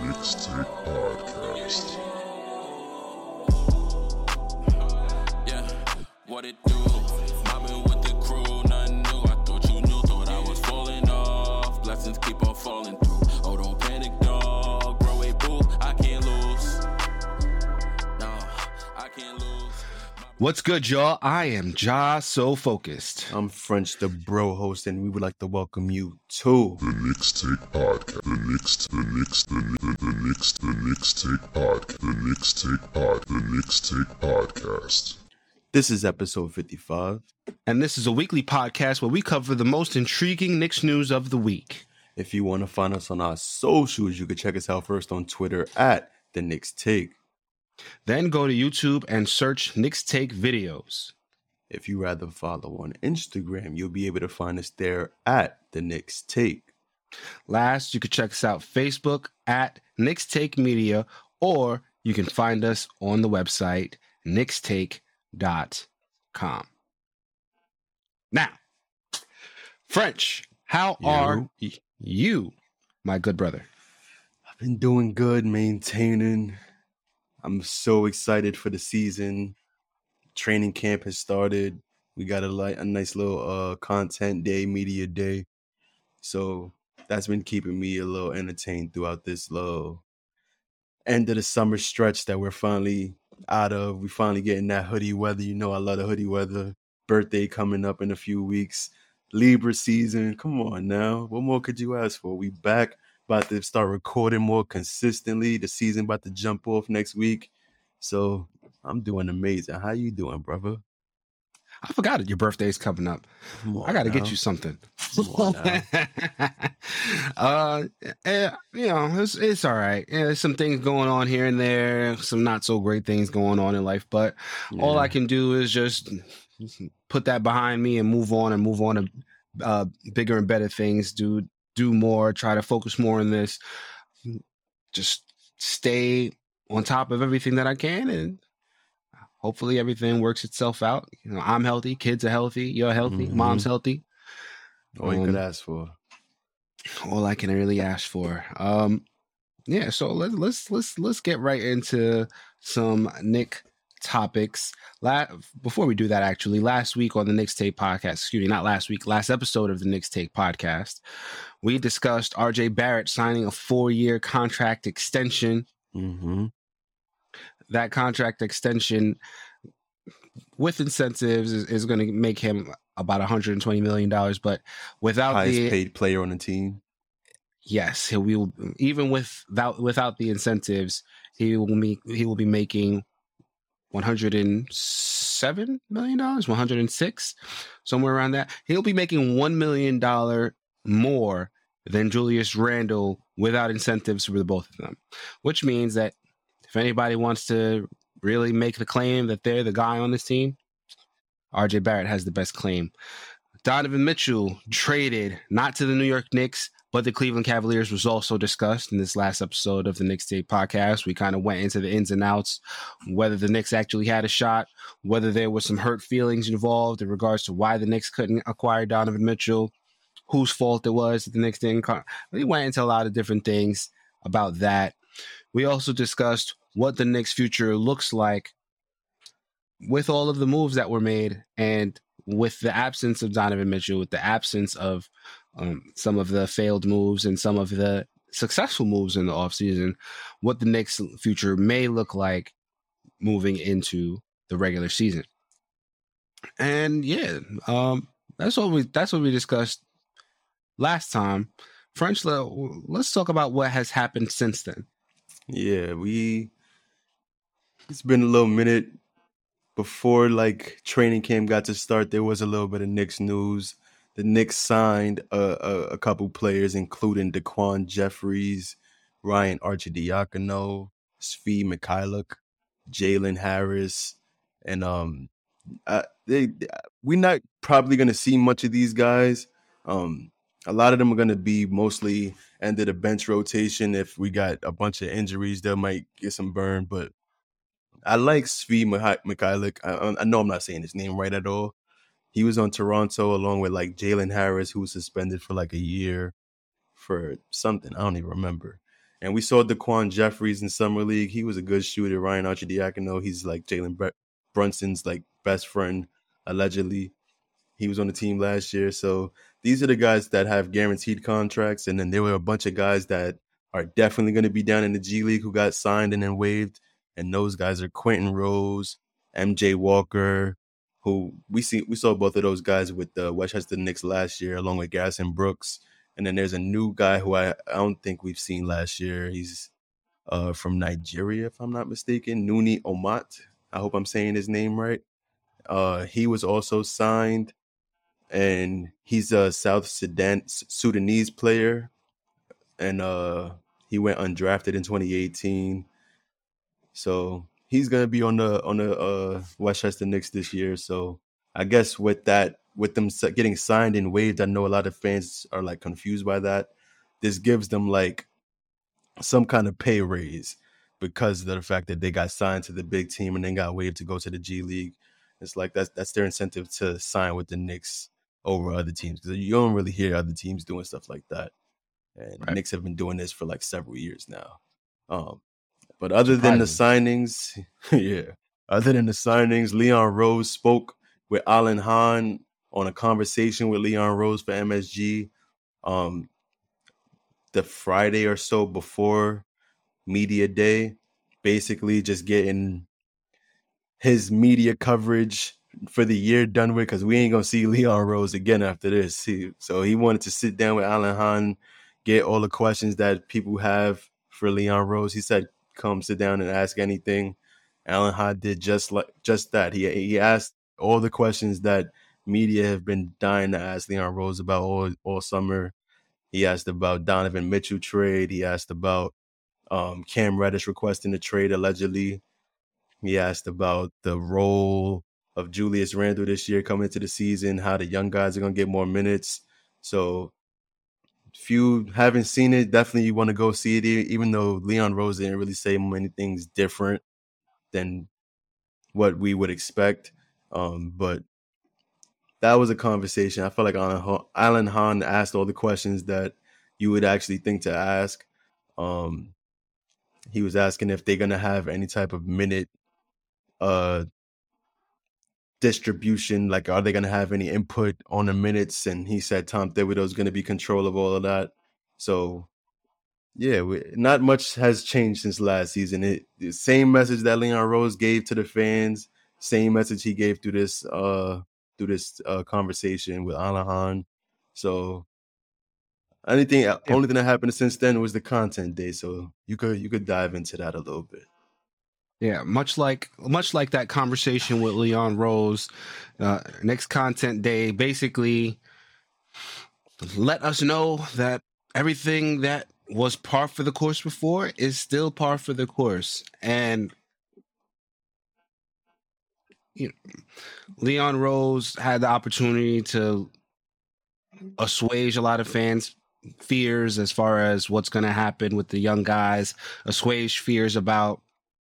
Mixtape Podcast. Yeah, what it do? Mobbing with the crew, nothing new. I thought you knew, thought I was falling off. Blessings keep on falling through. Oh, don't panic, dog. Bro, wait, boo, I can't lose. No, I can't lose. What's good, y'all? I am Ja So Focused. I'm French, the bro host, and we would like to welcome you to The Mixtape Podcast. The Mixtape Podcast. this is episode 55. And this is a weekly podcast where we cover the most intriguing Knicks news of the week. If you want to find us on our socials, you can check us out first on Twitter at The Knicks Take. Then go to YouTube and search Knicks Take Videos. If you rather follow on Instagram, you'll be able to find us there at The Knicks Take. Last, you can check us out Facebook at Knicks Take Media, or you can find us on the website knickstake.com. Now, French, how are you, my good brother? I've been doing good, maintaining. I'm so excited for the season. Training camp has started. We got a nice little content day, media day. So that's been keeping me a little entertained throughout this little end of the summer stretch that we're finally out of. We finally getting that hoodie weather. You know I love the hoodie weather. Birthday coming up in a few weeks. Libra season. Come on now. What more could you ask for? We back. About to start recording more consistently. The season about to jump off next week. So I'm doing amazing. How you doing, brother? I forgot it. Your birthday's coming up. I got to get you something. It's all right. Yeah, there's some things going on here and there, some not so great things going on in life, but all I can do is just put that behind me and move on to bigger and better things. Do more, try to focus more on this, just stay on top of everything that I can, and hopefully everything works itself out. You know, I'm healthy, kids are healthy, you're healthy, mom's healthy. All you could ask for. All I can really ask for. So let's get right into some Knick topics. Before we do that, actually, last week on the Knicks Take podcast, last episode of the Knicks Take podcast, we discussed RJ Barrett signing a 4-year contract extension. Mm-hmm. That contract extension with incentives is going to make him about $120 million, but without highest paid player on the team. Yes, he will. Even without the incentives, he will be making $107 million, $106, somewhere around that. He'll be making $1 million more than Julius Randle without incentives for the both of them, which means that if anybody wants to really make the claim that they're the guy on this team, RJ Barrett has the best claim. Donovan Mitchell traded not to the New York Knicks, but the Cleveland Cavaliers was also discussed in this last episode of the Knicks Take podcast. We kind of went into the ins and outs, whether the Knicks actually had a shot, whether there was some hurt feelings involved in regards to why the Knicks couldn't acquire Donovan Mitchell, whose fault it was that the Knicks didn't. We went into a lot of different things about that. We also discussed what the Knicks' future looks like with all of the moves that were made and with the absence of Donovan Mitchell, with the absence of some of the failed moves and some of the successful moves in the offseason, what the Knicks' future may look like moving into the regular season. And that's what we discussed last time. French, let's talk about what has happened since then. Yeah, it's been a little minute. Before training camp got to start, there was a little bit of Knicks news. The Knicks signed a couple players, including Daquan Jeffries, Ryan Arcidiacono, Svi Mikhailuk, Jalen Harris, and we're not probably going to see much of these guys. A lot of them are going to be mostly end of the bench rotation. If we got a bunch of injuries, they might get some burn. But I like Svi Mikhailuk. I know I'm not saying his name right at all. He was on Toronto along with Jalen Harris, who was suspended for a year for something. I don't even remember. And we saw Daquan Jeffries in Summer League. He was a good shooter. Ryan Arcidiacono, he's like Jalen Brunson's like best friend, allegedly. He was on the team last year. So these are the guys that have guaranteed contracts. And then there were a bunch of guys that are definitely going to be down in the G League who got signed and then waived. And those guys are Quentin Rose, MJ Walker, who we saw both of those guys with the Westchester Knicks last year, along with Garrison Brooks. And then there's a new guy who I don't think we've seen last year. He's from Nigeria, if I'm not mistaken, Nuni Omat. I hope I'm saying his name right. He was also signed, and he's a South Sudanese player, and he went undrafted in 2018. So he's gonna be on the Westchester Knicks this year. So I guess with them getting signed and waived, I know a lot of fans are like confused by that. This gives them like some kind of pay raise because of the fact that they got signed to the big team and then got waived to go to the G League. It's like that's their incentive to sign with the Knicks over other teams, because you don't really hear other teams doing stuff like that. And Right. Knicks have been doing this for like several years now. But other than the signings, Leon Rose spoke with Alan Hahn on a conversation with Leon Rose for MSG the Friday or so before media day, basically just getting his media coverage for the year done with, because we ain't going to see Leon Rose again after this. So he wanted to sit down with Alan Hahn, get all the questions that people have for Leon Rose. He said, come sit down and ask anything. Alan Hahn did just that. He asked all the questions that media have been dying to ask Leon Rose about all summer. He asked about Donovan Mitchell trade. He asked about Cam Reddish requesting a trade allegedly. He asked about the role of Julius Randle this year coming into the season, how the young guys are going to get more minutes. So if you haven't seen it, definitely you want to go see it, even though Leon Rose didn't really say many things different than what we would expect. But that was a conversation. I felt like Alan Hahn asked all the questions that you would actually think to ask. He was asking if they're going to have any type of minute distribution, like are they going to have any input on the minutes? And he said Tom Thibodeau is going to be control of all of that. So yeah, not much has changed since last season. The same message that Leon Rose gave to the fans, same message he gave through this conversation with Alan Hahn. So only thing that happened since then was the content day. So you could dive into that a little bit. Yeah, much like that conversation with Leon Rose, next content day basically let us know that everything that was par for the course before is still par for the course. And Leon Rose had the opportunity to assuage a lot of fans' fears as far as what's going to happen with the young guys, assuage fears about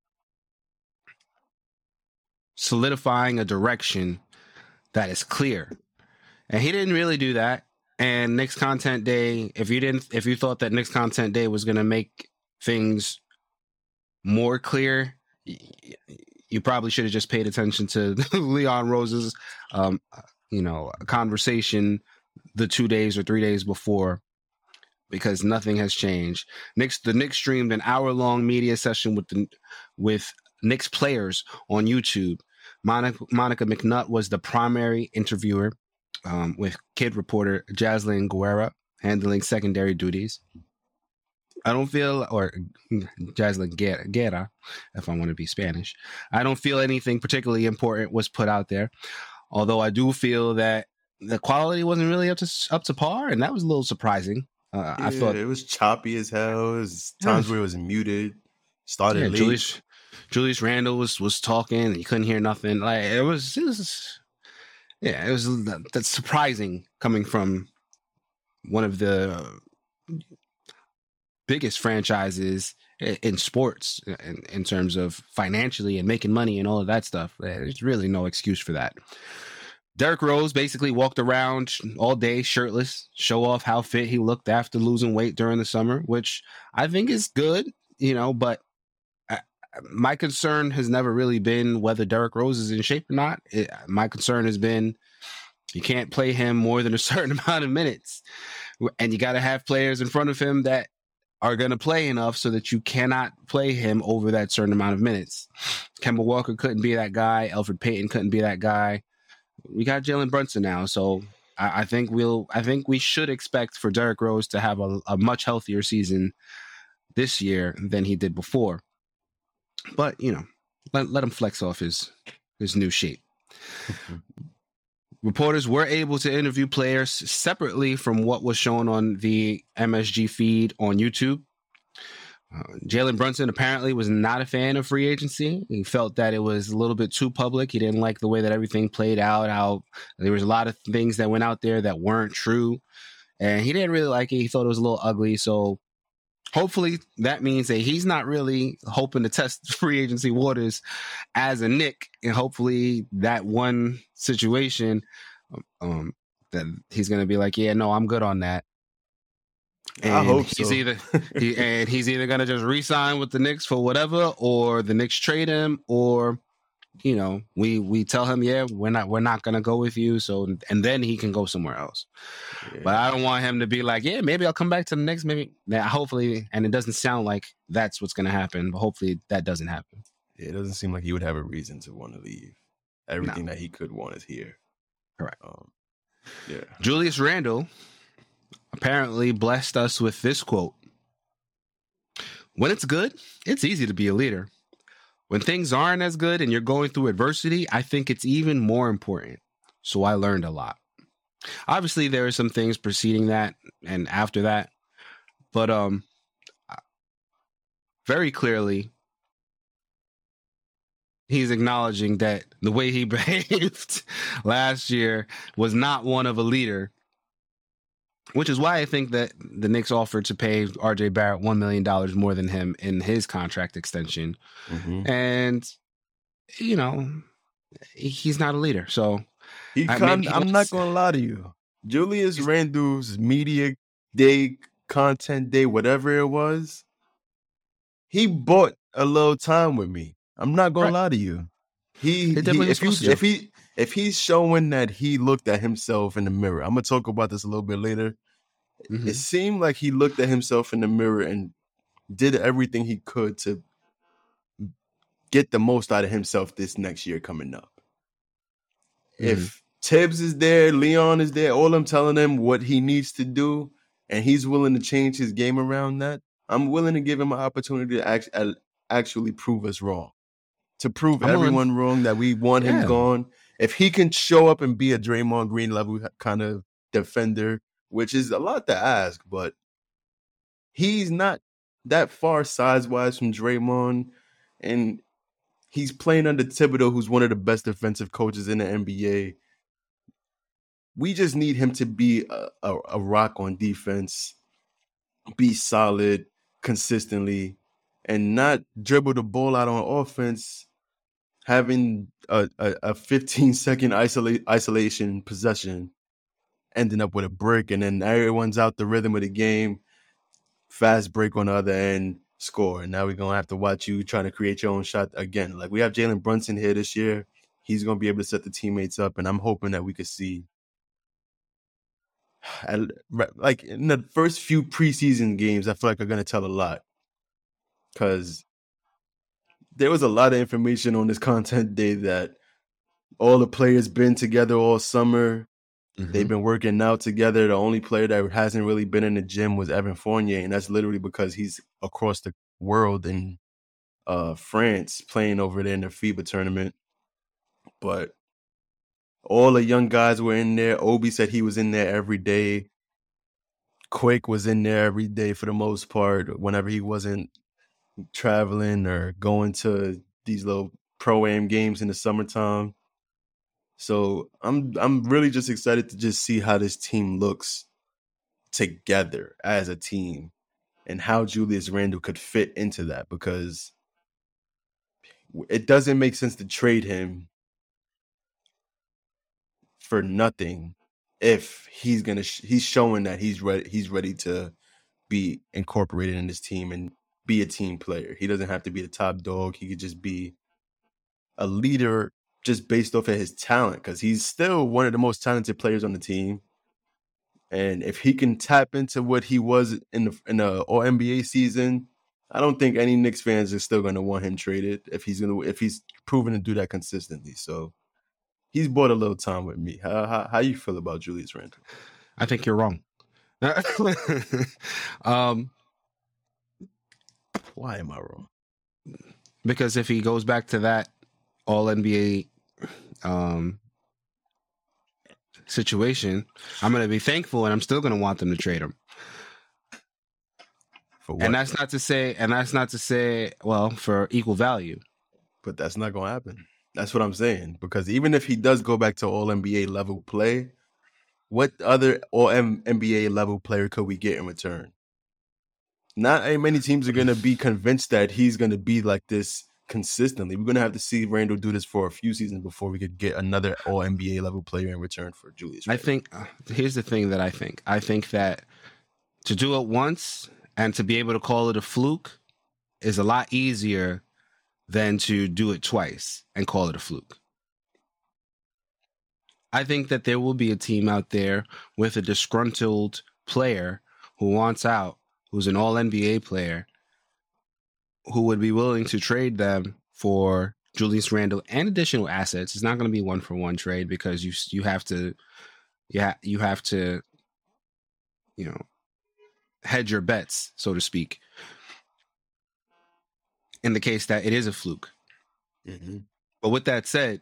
solidifying a direction that is clear. And he didn't really do that. And next content day, if you thought that next content day was going to make things more clear, you probably should have just paid attention to Leon Rose's conversation the 2 days or 3 days before, because nothing has changed. The Knicks streamed an hour-long media session with Knicks players on YouTube. Monica McNutt was the primary interviewer, with kid reporter Jaslyn Guerra handling secondary duties. Jaslyn Guerra, if I want to be Spanish. I don't feel anything particularly important was put out there, although I do feel that the quality wasn't really up to par, and that was a little surprising. I thought it was choppy as hell. It was times where it was muted. Started late. Julius Randle was talking, and you couldn't hear nothing. Like it was that's surprising coming from one of the biggest franchises in sports in terms of financially and making money and all of that stuff. There's really no excuse for that. Derrick Rose basically walked around all day shirtless, show off how fit he looked after losing weight during the summer, which I think is good, but my concern has never really been whether Derrick Rose is in shape or not. My concern has been you can't play him more than a certain amount of minutes. And you got to have players in front of him that are going to play enough so that you cannot play him over that certain amount of minutes. Kemba Walker couldn't be that guy. Elfrid Payton couldn't be that guy. We got Jalen Brunson now. So I think we should expect for Derrick Rose to have a much healthier season this year than he did before. But, let him flex off his new shape. Reporters were able to interview players separately from what was shown on the MSG feed on YouTube. Jalen Brunson apparently was not a fan of free agency. He felt that it was a little bit too public. He didn't like the way that everything played out, how there was a lot of things that went out there that weren't true. And he didn't really like it. He thought it was a little ugly. So hopefully that means that he's not really hoping to test free agency waters as a Knick. And hopefully that one situation that he's going to be like, yeah, no, I'm good on that. And I hope he's so. he's either going to just re-sign with the Knicks for whatever, or the Knicks trade him, or we tell him, yeah, we're not going to go with you. So, and then he can go somewhere else. Yeah. But I don't want him to be like, yeah, maybe I'll come back to the Knicks. Maybe hopefully, and it doesn't sound like that's what's going to happen, but hopefully that doesn't happen. Yeah, it doesn't seem like he would have a reason to want to leave. Everything that he could want is here. Correct. Yeah. Julius Randle apparently blessed us with this quote. When it's good, it's easy to be a leader. When things aren't as good and you're going through adversity, I think it's even more important. So I learned a lot. Obviously, there are some things preceding that and after that, but very clearly, he's acknowledging that the way he behaved last year was not one of a leader, which is why I think that the Knicks offered to pay RJ Barrett $1 million more than him in his contract extension. Mm-hmm. And, he's not a leader. So I'm not going to lie to you. Julius Randle's media day, content day, whatever it was, he bought a little time with me. I'm not going to lie to you. If he's showing that he looked at himself in the mirror, I'm going to talk about this a little bit later. Mm-hmm. It seemed like he looked at himself in the mirror and did everything he could to get the most out of himself this next year coming up. Mm-hmm. If Tibbs is there, Leon is there, all I'm telling him what he needs to do, and he's willing to change his game around that, I'm willing to give him an opportunity to actually prove us wrong. To prove everyone wrong that we want him gone. If he can show up and be a Draymond Green level kind of defender, which is a lot to ask, but he's not that far size-wise from Draymond, and he's playing under Thibodeau, who's one of the best defensive coaches in the NBA. We just need him to be a rock on defense, be solid consistently, and not dribble the ball out on offense, having a 15-second isolation possession, ending up with a brick, and then everyone's out the rhythm of the game, fast break on the other end, score. And now we're going to have to watch you trying to create your own shot again. Like, we have Jalen Brunson here this year. He's going to be able to set the teammates up, and I'm hoping that we could see, like, in the first few preseason games, I feel like are going to tell a lot. Because there was a lot of information on this content day that all the players been together all summer. Mm-hmm. They've been working out together. The only player that hasn't really been in the gym was Evan Fournier, and that's literally because he's across the world in France playing over there in the FIBA tournament. But all the young guys were in there. Obi said he was in there every day. Quake was in there every day for the most part, whenever he wasn't traveling or going to these little pro-am games in the summertime. So I'm really just excited to just see how this team looks together as a team and how Julius Randle could fit into that, because it doesn't make sense to trade him for nothing if he's showing that he's ready to be incorporated in this team and be a team player. He doesn't have to be the top dog. He could just be a leader just based off of his talent, because he's still one of the most talented players on the team. And if he can tap into what he was in the All NBA season, I don't think any Knicks fans are still going to want him traded if he's proven to do that consistently. So he's bought a little time with me. How you feel about Julius Randle? I think you're wrong. Why am I wrong? Because if he goes back to that All NBA situation, I'm going to be thankful, and I'm still going to want them to trade him. For what? And that's not to say, well, for equal value. But that's not going to happen. That's what I'm saying. Because even if he does go back to All NBA level play, what other All NBA level player could we get in return? Not many teams are going to be convinced that he's going to be like this consistently. We're going to have to see Randle do this for a few seasons before we could get another All NBA level player in return for Julius Randle. I think here's the thing that I think that to do it once and to be able to call it a fluke is a lot easier than to do it twice and call it a fluke. I think that there will be a team out there with a disgruntled player who wants out, who's an All NBA player, who would be willing to trade them for Julius Randle and additional assets. It's not going to be 1-for-1 trade because you have to hedge your bets, so to speak, in the case that it is a fluke. Mm-hmm. But with that said,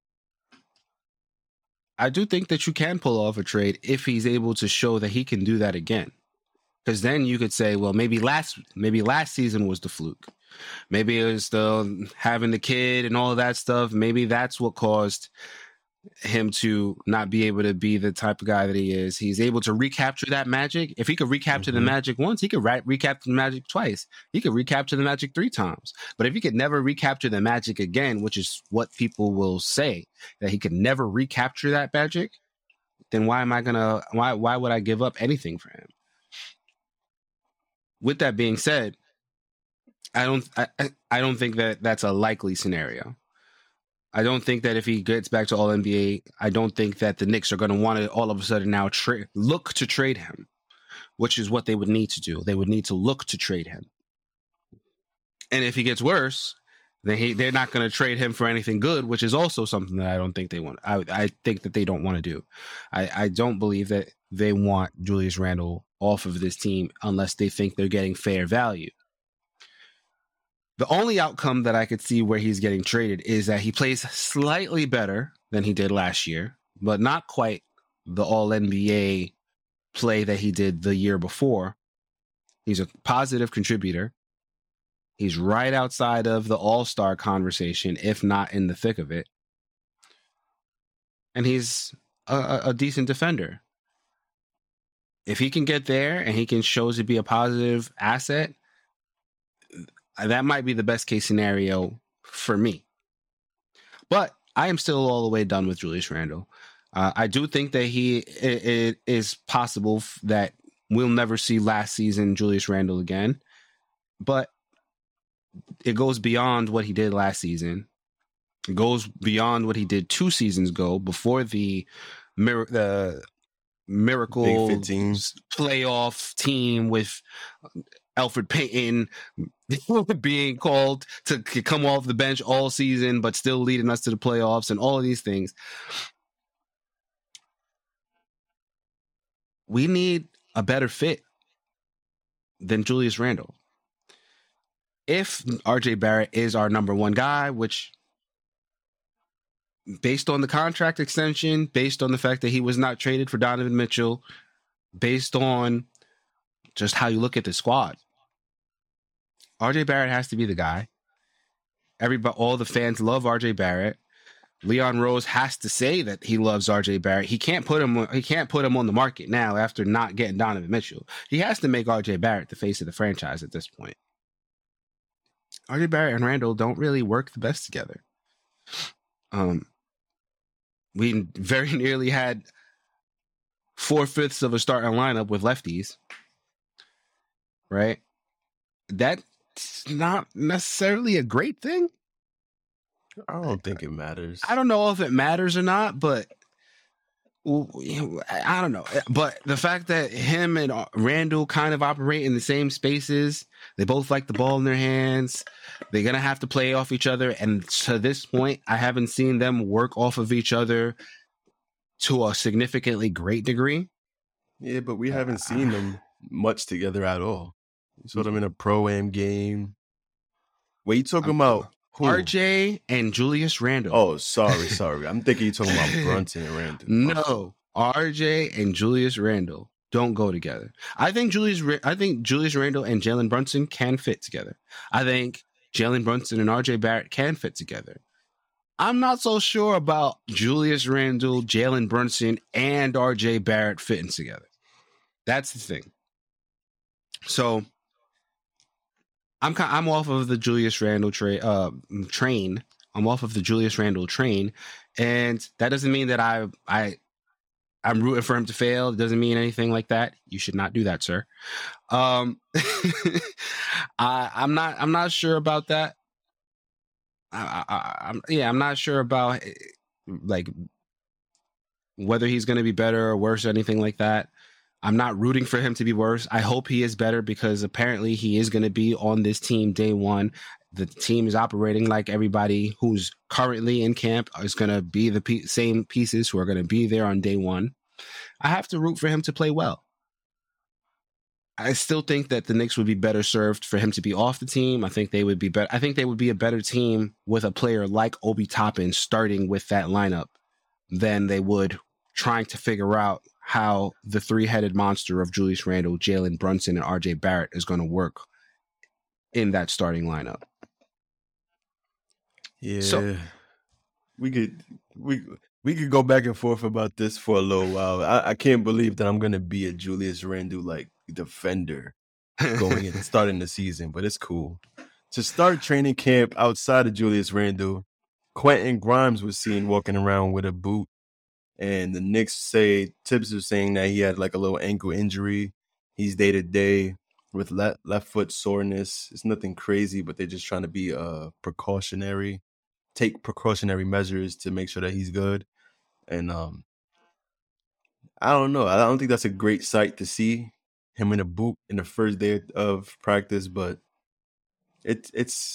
I do think that you can pull off a trade if he's able to show that he can do that again. Because then you could say, well, maybe last season was the fluke. Maybe it was the having the kid and all of that stuff. Maybe that's what caused him to not be able to be the type of guy that he is. He's able to recapture that magic. If he could recapture the magic once, he could recapture the magic twice. He could recapture the magic 3 times. But if he could never recapture the magic again, which is what people will say, that he could never recapture that magic, then why would I give up anything for him? With that being said, I don't think that that's a likely scenario. I don't think that if he gets back to All NBA, I don't think that the Knicks are going to want to all of a sudden now look to trade him, which is what they would need to do. They would need to look to trade him. And if he gets worse, then they're not going to trade him for anything good, which is also something that I don't think they want. I think that they don't want to do. I don't believe that they want Julius Randle off of this team unless they think they're getting fair value. The only outcome that I could see where he's getting traded is that he plays slightly better than he did last year, but not quite the All-NBA play that he did the year before. He's a positive contributor. He's right outside of the All-Star conversation, if not in the thick of it. And he's a decent defender. If he can get there and he can show to be a positive asset, that might be the best case scenario for me. But I am still all the way done with Julius Randle. I do think that it is possible that we'll never see last season Julius Randle again. But it goes beyond what he did last season. It goes beyond what he did 2 seasons ago before the miracle playoff team with Elfrid Payton being called to come off the bench all season, but still leading us to the playoffs and all of these things. We need a better fit than Julius Randle. If RJ Barrett is our number 1 guy, which based on the contract extension, based on the fact that he was not traded for Donovan Mitchell, based on just how you look at the squad, RJ Barrett has to be the guy. All the fans love RJ Barrett. Leon Rose has to say that he loves RJ Barrett. He can't put him on the market now after not getting Donovan Mitchell. He has to make RJ Barrett the face of the franchise at this point. RJ Barrett and Randle don't really work the best together. We very nearly had 4/5 of a starting lineup with lefties, right? That's not necessarily a great thing. I don't think it matters. I don't know if it matters or not, but I don't know. But the fact that him and Randall kind of operate in the same spaces, they both like the ball in their hands. They're going to have to play off each other. And to this point, I haven't seen them work off of each other to a significantly great degree. Yeah, but we haven't seen them much together at all. You saw them in a Pro-Am game. What you talking about? Who? RJ and Julius Randle. Oh, sorry. I'm thinking you're talking about Brunson and Randle. No, RJ and Julius Randle don't go together. I think Julius Randle and Jalen Brunson can fit together. I think Jalen Brunson and RJ Barrett can fit together. I'm not so sure about Julius Randle, Jalen Brunson, and RJ Barrett fitting together. That's the thing. So I'm off of the Julius Randle train. I'm off of the Julius Randle train, and that doesn't mean that I'm rooting for him to fail. It doesn't mean anything like that. You should not do that, sir. I'm not sure about that. I'm not sure about like whether he's going to be better or worse or anything like that. I'm not rooting for him to be worse. I hope he is better because apparently he is going to be on this team day one. The team is operating like everybody who's currently in camp is going to be the same pieces who are going to be there on day one. I have to root for him to play well. I still think that the Knicks would be better served for him to be off the team. I think they would be better. I think they would be a better team with a player like Obi Toppin starting with that lineup than they would trying to figure out how the three-headed monster of Julius Randle, Jalen Brunson, and RJ Barrett is going to work in that starting lineup. Yeah, so, we could go back and forth about this for a little while. I can't believe that I'm going to be a Julius Randle like defender going and starting the season, but it's cool. To start training camp outside of Julius Randle, Quentin Grimes was seen walking around with a boot. And the Knicks say, Tibbs is saying that he had like a little ankle injury. He's day-to-day with left foot soreness. It's nothing crazy, but they're just trying to be take precautionary measures to make sure that he's good. And I don't know. I don't think that's a great sight to see him in a boot in the first day of practice, but it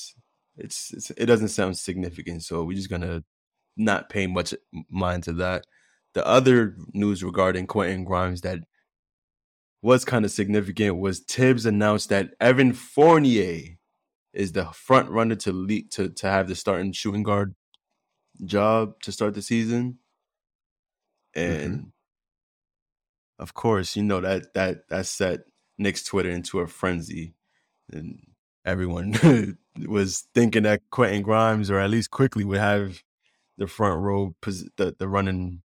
doesn't sound significant. So we're just gonna not pay much mind to that. The other news regarding Quentin Grimes that was kind of significant was Tibbs announced that Evan Fournier is the front runner to have the starting shooting guard job to start the season. And of course, you know that set Knicks Twitter into a frenzy. And everyone was thinking that Quentin Grimes, or at least quickly, would have the front row, the running.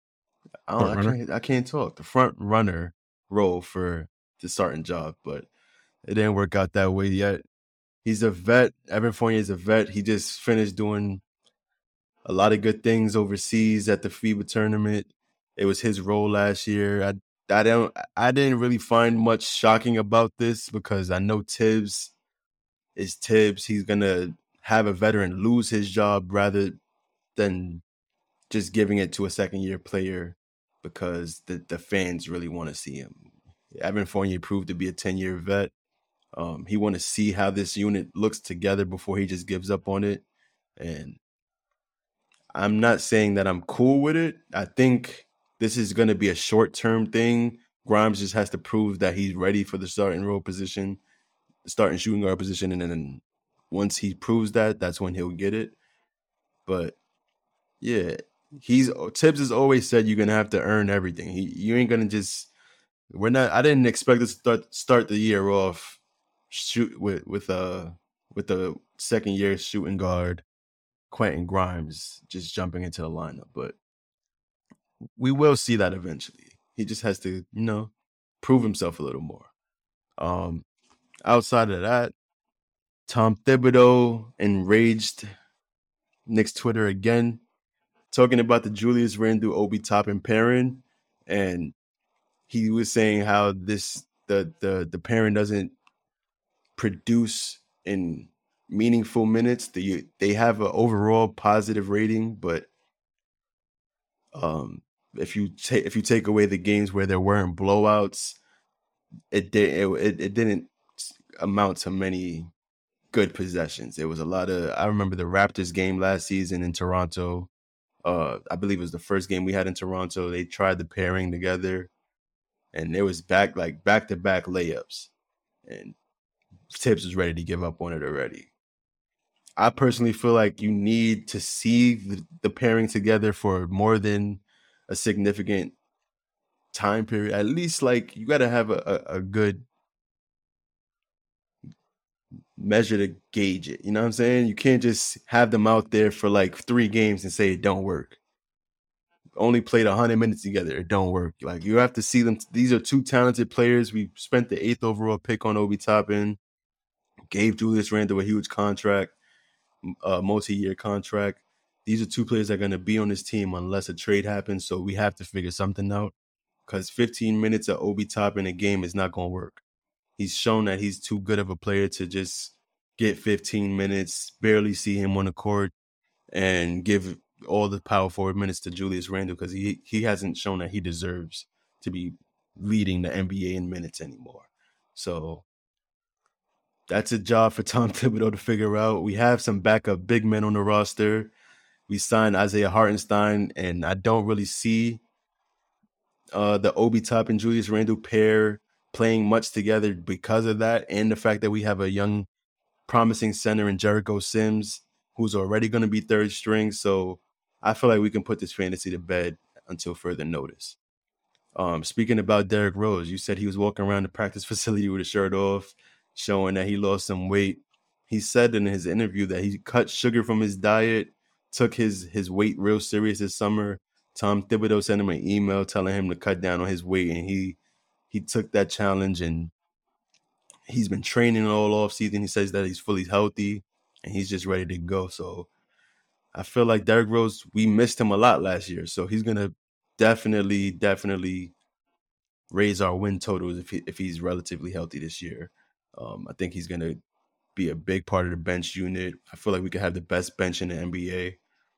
I can't talk. The front runner role for the starting job, but it didn't work out that way yet. He's a vet. Evan Fournier is a vet. He just finished doing a lot of good things overseas at the FIBA tournament. It was his role last year. I didn't really find much shocking about this because I know Tibbs is Tibbs. He's gonna have a veteran lose his job rather than just giving it to a second-year player because the fans really want to see him. Evan Fournier proved to be a 10-year vet. He want to see how this unit looks together before he just gives up on it. And I'm not saying that I'm cool with it. I think this is going to be a short-term thing. Grimes just has to prove that he's ready for the starting role position, the starting shooting guard position, and then once he proves that, that's when he'll get it. But yeah, Tibbs has always said you're gonna have to earn everything. You ain't gonna just. I didn't expect to start the year off with the second year shooting guard Quentin Grimes just jumping into the lineup, but we will see that eventually. He just has to, prove himself a little more. Outside of that, Tom Thibodeau enraged Knicks Twitter again. talking about the Julius Randle Obi Toppin pairing, and he was saying how the pairing doesn't produce in meaningful minutes. They have an overall positive rating, but if you take away the games where there weren't blowouts, it didn't amount to many good possessions. There was a lot of, I remember the Raptors game last season in Toronto. I believe it was the first game we had in Toronto. They tried the pairing together, and it was back to back layups, and Tibbs was ready to give up on it already. I personally feel like you need to see the pairing together for more than a significant time period. At least, like, you got to have a good measure to gauge it. You know what I'm saying? You can't just have them out there for like 3 games and say it don't work. Only played 100 minutes together. It don't work. Like, you have to see them. These are 2 talented players. We spent the 8th overall pick on Obi Toppin, gave Julius Randle a huge contract, multi-year contract. These are 2 players that are going to be on this team unless a trade happens. So we have to figure something out, because 15 minutes of Obi Toppin a game is not going to work. He's shown that he's too good of a player to just get 15 minutes, barely see him on the court, and give all the power forward minutes to Julius Randle, because he hasn't shown that he deserves to be leading the NBA in minutes anymore. So that's a job for Tom Thibodeau to figure out. We have some backup big men on the roster. We signed Isaiah Hartenstein, and I don't really see the Obi Toppin and Julius Randle pair playing much together because of that, and the fact that we have a young, promising center in Jericho Sims, who's already going to be 3rd string. So I feel like we can put this fantasy to bed until further notice. Speaking about Derrick Rose, you said he was walking around the practice facility with his shirt off, showing that he lost some weight. He said in his interview that he cut sugar from his diet, took his weight real serious this summer. Tom Thibodeau sent him an email telling him to cut down on his weight, and he took that challenge, and he's been training all off season. He says that he's fully healthy and he's just ready to go. So I feel like Derrick Rose, we missed him a lot last year. So he's going to definitely raise our win totals if he's relatively healthy this year. I think he's going to be a big part of the bench unit. I feel like we could have the best bench in the NBA,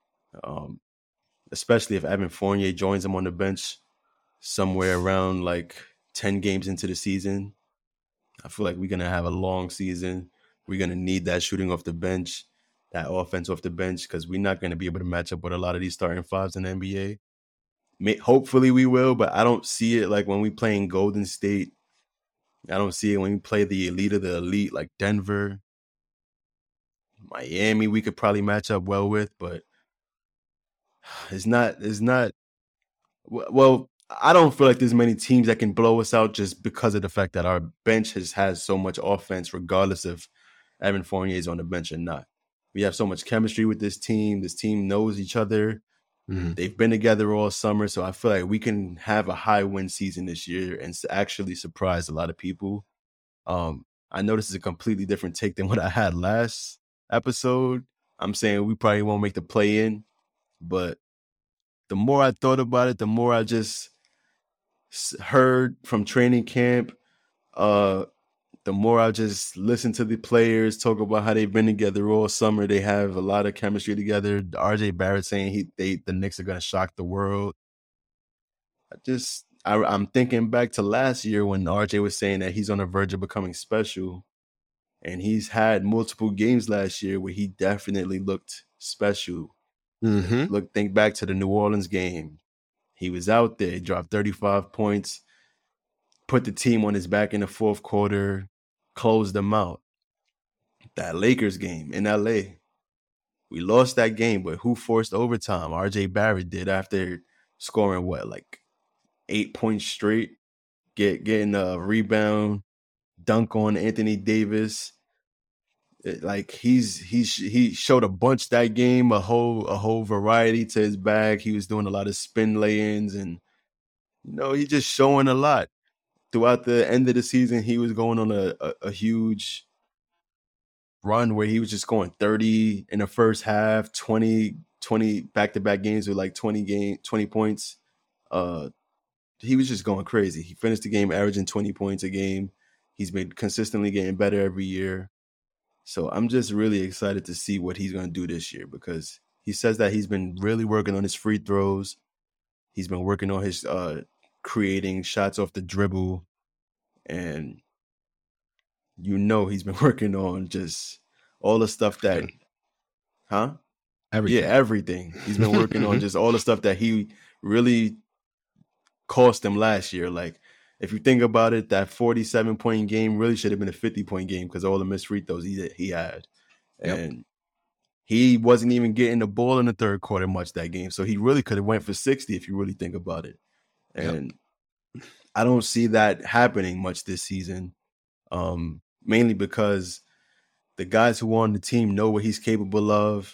especially if Evan Fournier joins him on the bench somewhere around like 10 games into the season. I feel like we're going to have a long season. We're going to need that shooting off the bench, that offense off the bench, because we're not going to be able to match up with a lot of these starting 5s in the NBA. Hopefully we will, but I don't see it like when we play in Golden State. I don't see it when we play the elite of the elite like Denver. Miami we could probably match up well with, but it's not well, I don't feel like there's many teams that can blow us out just because of the fact that our bench has so much offense, regardless if Evan Fournier is on the bench or not. We have so much chemistry with this team. This team knows each other. Mm-hmm. They've been together all summer, so I feel like we can have a high win season this year and actually surprise a lot of people. I know this is a completely different take than what I had last episode. I'm saying we probably won't make the play-in, but the more I thought about it, the more I just heard from training camp, the more I just listened to the players talk about how they've been together all summer. They have a lot of chemistry together. RJ Barrett saying the Knicks are going to shock the world. I'm thinking back to last year when RJ was saying that he's on the verge of becoming special. And he's had multiple games last year where he definitely looked special. Mm-hmm. Think back to the New Orleans game. He was out there, he dropped 35 points, put the team on his back in the 4th quarter, closed them out. That Lakers game in LA, we lost that game, but who forced overtime? RJ Barrett did, after scoring 8 points straight, getting a rebound, dunk on Anthony Davis. He showed a bunch that game, a whole variety to his bag. He was doing a lot of spin lay-ins, and he's just showing a lot. Throughout the end of the season, he was going on a huge run where he was just scoring 30 in the first half, 20 20 back-to-back games with like 20 points. He was just going crazy. He finished the game averaging 20 points a game. He's been consistently getting better every year. So I'm just really excited to see what he's going to do this year, because he says that he's been really working on his free throws. He's been working on his creating shots off the dribble. And he's been working on just all the stuff that, Everything. Yeah, everything. He's been working on just all the stuff that he really cost him last year. Like, if you think about it, that 47-point game really should have been a 50-point game because of all the missed free throws he had. Yep. And he wasn't even getting the ball in the third quarter much that game. So he really could have went for 60 if you really think about it. And I don't see that happening much this season, mainly because the guys who are on the team know what he's capable of.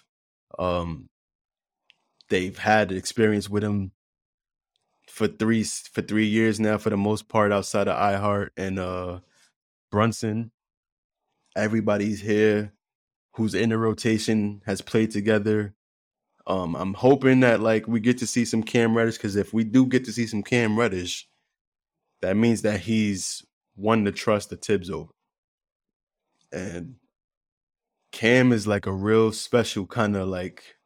They've had experience with him for 3 years now, for the most part, outside of iHeart and Brunson. Everybody's here who's in the rotation has played together. I'm hoping that we get to see some Cam Reddish, because if we do get to see some Cam Reddish, that means that he's won the trust of Tibbs over. And Cam is like a real special kind of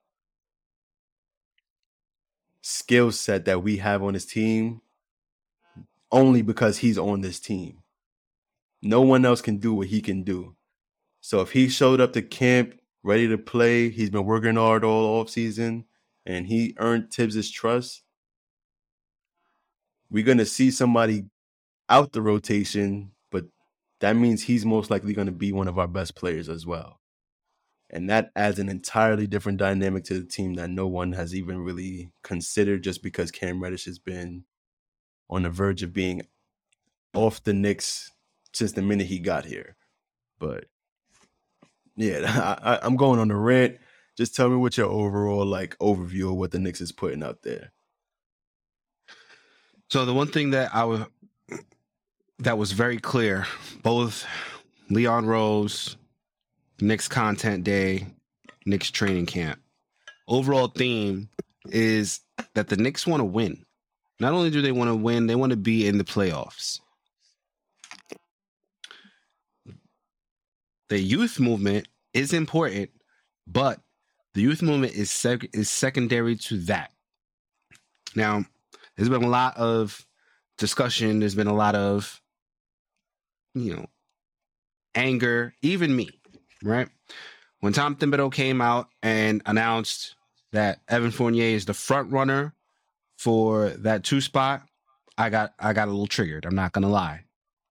skill set that we have on his team, only because he's on this team. No one else can do what he can do. So if he showed up to camp ready to play, he's been working hard all offseason, and he earned Tibbs' trust, we're going to see somebody out the rotation, but that means he's most likely going to be one of our best players as well. And that adds an entirely different dynamic to the team that no one has even really considered, just because Cam Reddish has been on the verge of being off the Knicks since the minute he got here. But yeah, I'm going on a rant. Just tell me what your overall overview of what the Knicks is putting out there. So the one thing that that was very clear, both Leon Rose, Knicks Content Day, Knicks Training Camp, overall theme is that the Knicks want to win. Not only do they want to win, they want to be in the playoffs. The youth movement is important, but the youth movement is secondary to that. Now, there's been a lot of discussion. There's been a lot of, anger, even me, right? When Tom Thibodeau came out and announced that Evan Fournier is the front runner for that 2 spot, I got a little triggered. I'm not going to lie.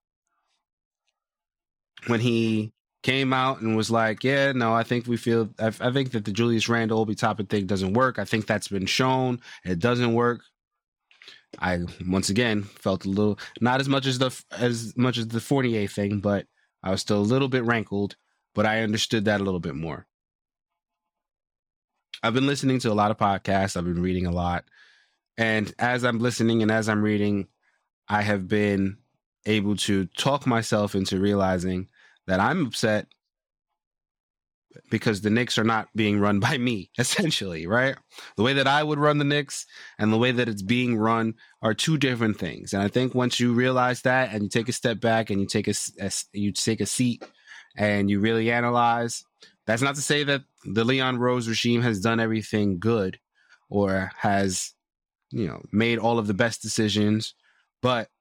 When he came out and was like, yeah, no, I think that the Julius Randle Obi Toppin thing doesn't work. I think that's been shown. It doesn't work. I once again felt a little, not as much as the Fournier thing, but I was still a little bit rankled, but I understood that a little bit more. I've been listening to a lot of podcasts. I've been reading a lot. And as I'm listening and as I'm reading, I have been able to talk myself into realizing that I'm upset because the Knicks are not being run by me, essentially, right? The way that I would run the Knicks and the way that it's being run are two different things. And I think once you realize that and you take a step back and you take a seat and you really analyze, that's not to say that the Leon Rose regime has done everything good or has, made all of the best decisions, but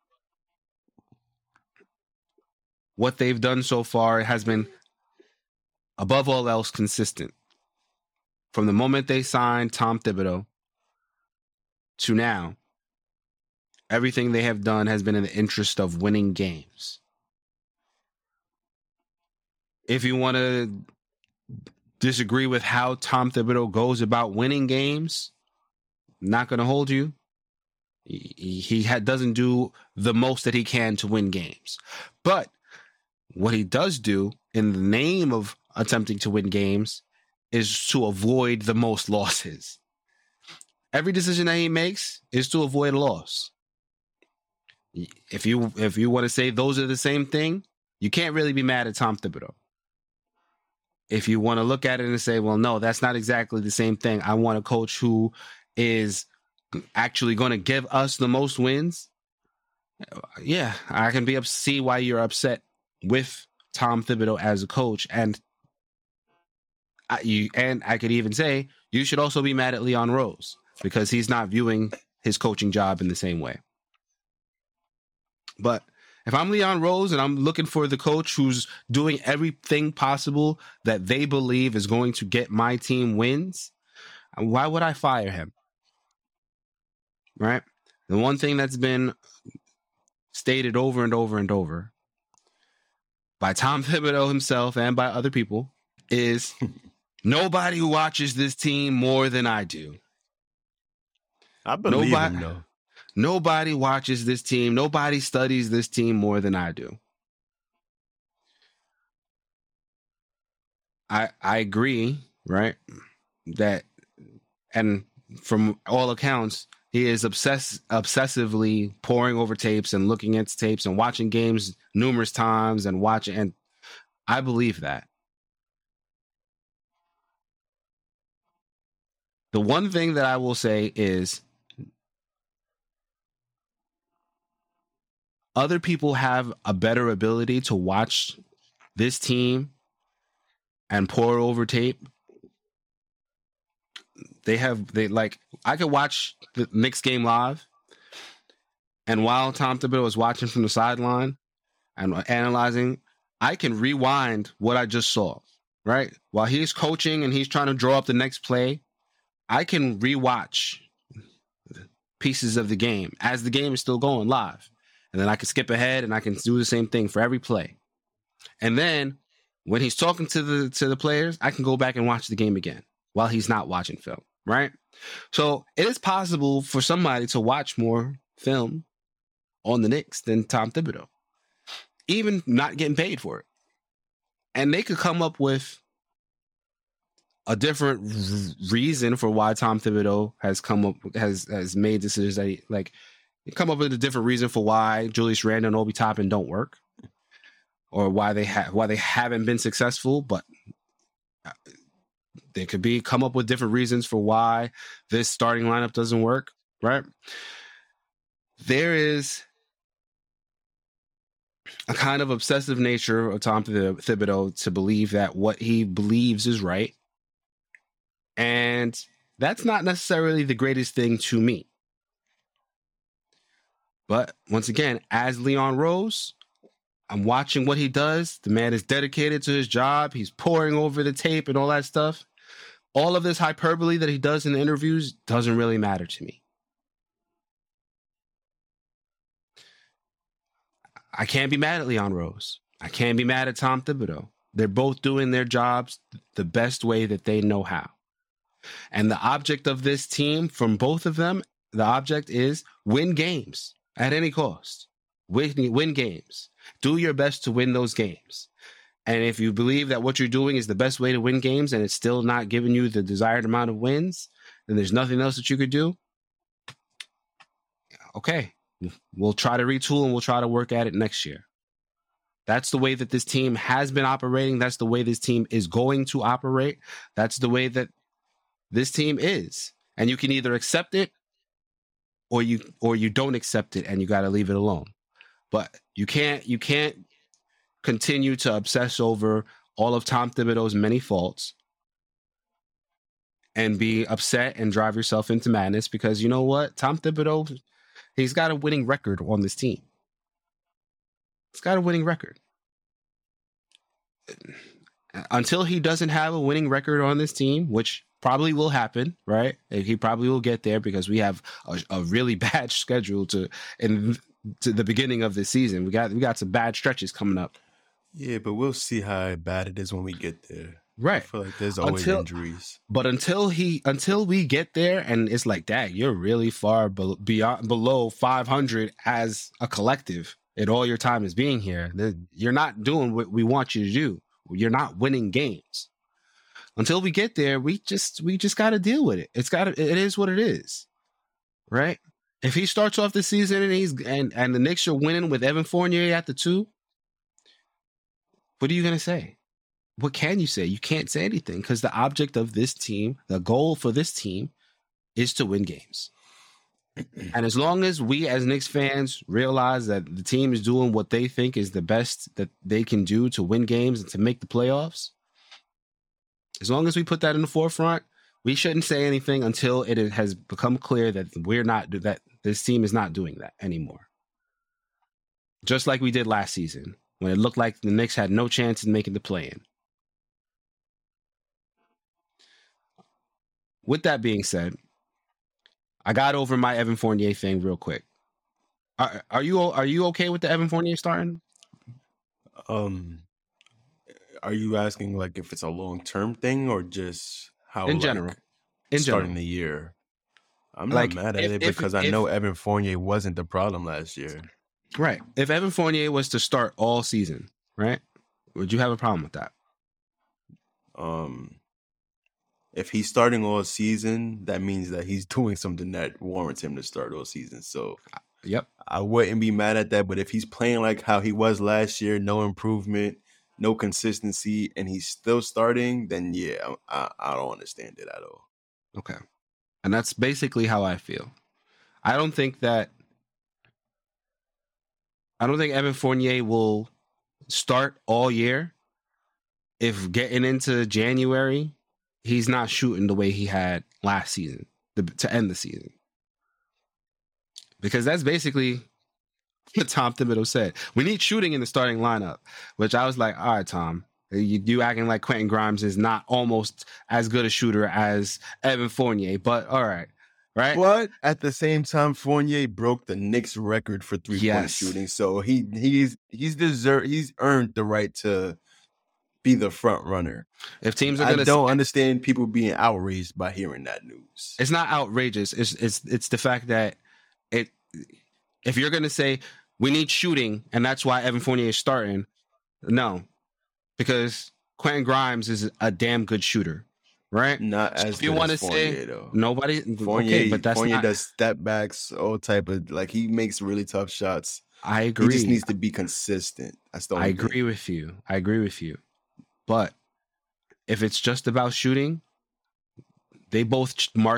what they've done so far has been, above all else, consistent. From the moment they signed Tom Thibodeau to now, everything they have done has been in the interest of winning games. If you want to disagree with how Tom Thibodeau goes about winning games, I'm not going to hold you. He doesn't do the most that he can to win games. But what he does do in the name of attempting to win games is to avoid the most losses. Every decision that he makes is to avoid a loss. If you want to say those are the same thing, you can't really be mad at Tom Thibodeau. if you want to look at it and say, well, no, that's not exactly the same thing. I want a coach who is actually going to give us the most wins. Yeah, I can see why you're upset with Tom Thibodeau as a coach. And I could even say you should also be mad at Leon Rose because he's not viewing his coaching job in the same way. But if I'm Leon Rose and I'm looking for the coach who's doing everything possible that they believe is going to get my team wins, why would I fire him? Right? The one thing that's been stated over and over and over by Tom Thibodeau himself and by other people is nobody watches this team more than I do. I believe him, though. Nobody watches this team. Nobody studies this team more than I do. I agree, right? That, and from all accounts, he is obsessively poring over tapes and looking at tapes and watching games numerous times and I believe that. The one thing that I will say is other people have a better ability to watch this team and pour over tape. I could watch the Knicks game live, and while Tom Thibodeau is watching from the sideline and analyzing, I can rewind what I just saw, right? While he's coaching and he's trying to draw up the next play, I can rewatch pieces of the game as the game is still going live. And then I can skip ahead and I can do the same thing for every play. And then when he's talking to the players, I can go back and watch the game again while he's not watching film, right? So it is possible for somebody to watch more film on the Knicks than Tom Thibodeau, even not getting paid for it. And they could come up with a different reason for why Tom Thibodeau has made decisions that come up with a different reason for why Julius Randle and Obi Toppin don't work, or why they haven't been successful. But they could come up with different reasons for why this starting lineup doesn't work, right? There is a kind of obsessive nature of Tom Thibodeau to believe that what he believes is right. And that's not necessarily the greatest thing to me. But once again, as Leon Rose, I'm watching what he does. The man is dedicated to his job. He's poring over the tape and all that stuff. All of this hyperbole that he does in the interviews doesn't really matter to me. I can't be mad at Leon Rose. I can't be mad at Tom Thibodeau. They're both doing their jobs the best way that they know how. And the object of this team, from both of them, the object is win games at any cost. Win games. Do your best to win those games. And if you believe that what you're doing is the best way to win games and it's still not giving you the desired amount of wins, then there's nothing else that you could do. Okay, we'll try to retool and we'll try to work at it next year. That's the way that this team has been operating. That's the way this team is going to operate. That's the way that this team is. And you can either accept it or you don't accept it and you got to leave it alone. But you can't continue to obsess over all of Tom Thibodeau's many faults and be upset and drive yourself into madness because you know what? Tom Thibodeau, he's got a winning record on this team. He's got a winning record. Until he doesn't have a winning record on this team, which probably will happen, right? He probably will get there because we have a really bad schedule to the beginning of the season. We got some bad stretches coming up. Yeah, but we'll see how bad it is when we get there. Right. I feel like there's always injuries. But until we get there and it's like, Dad, you're really far below 500 as a collective in all your time as being here. You're not doing what we want you to do. You're not winning games. Until we get there, we just got to deal with it. It is what it is. Right? If he starts off the season and the Knicks are winning with Evan Fournier at the 2, what are you going to say? what can you say? You can't say anything because the object of this team, the goal for this team, is to win games. And as long as we as Knicks fans realize that the team is doing what they think is the best that they can do to win games and to make the playoffs, as long as we put that in the forefront, we shouldn't say anything until it has become clear that that this team is not doing that anymore. Just like we did last season when it looked like the Knicks had no chance in making the play-in. With that being said, I got over my Evan Fournier thing real quick. Are you okay with the Evan Fournier starting? Are you asking like if it's a long-term thing or just how In general. In starting general. the year? I'm Like, not mad at it because I know Evan Fournier wasn't the problem last year. Right. If Evan Fournier was to start all season, right, would you have a problem with that? If he's starting all season, that means that he's doing something that warrants him to start all season. So Yep. I wouldn't be mad at that. But if he's playing like how he was last year, no improvement, no consistency, and he's still starting, then yeah, I don't understand it at all. Okay. And that's basically how I feel. I don't think Evan Fournier will start all year if getting into January, he's not shooting the way he had last season to end the season. Because that's basically what Tom Thibodeau said. We need shooting in the starting lineup, which I was like, all right, Tom, you acting like Quentin Grimes is not almost as good a shooter as Evan Fournier, but all right. Right? But at the same time, Fournier broke the Knicks record for three-point shooting, so he's earned the right to be the front runner. If teams are I don't understand people being outraged by hearing that news. It's not outrageous. It's the fact that if you're gonna say we need shooting and that's why Evan Fournier is starting, no, because Quentin Grimes is a damn good shooter. Right? Not as if you want to say though. Nobody Fournier, okay, but that's Fournier not, does step backs, all type of like he makes really tough shots. I agree. He just needs to be consistent. I agree with you. But if it's just about shooting, they both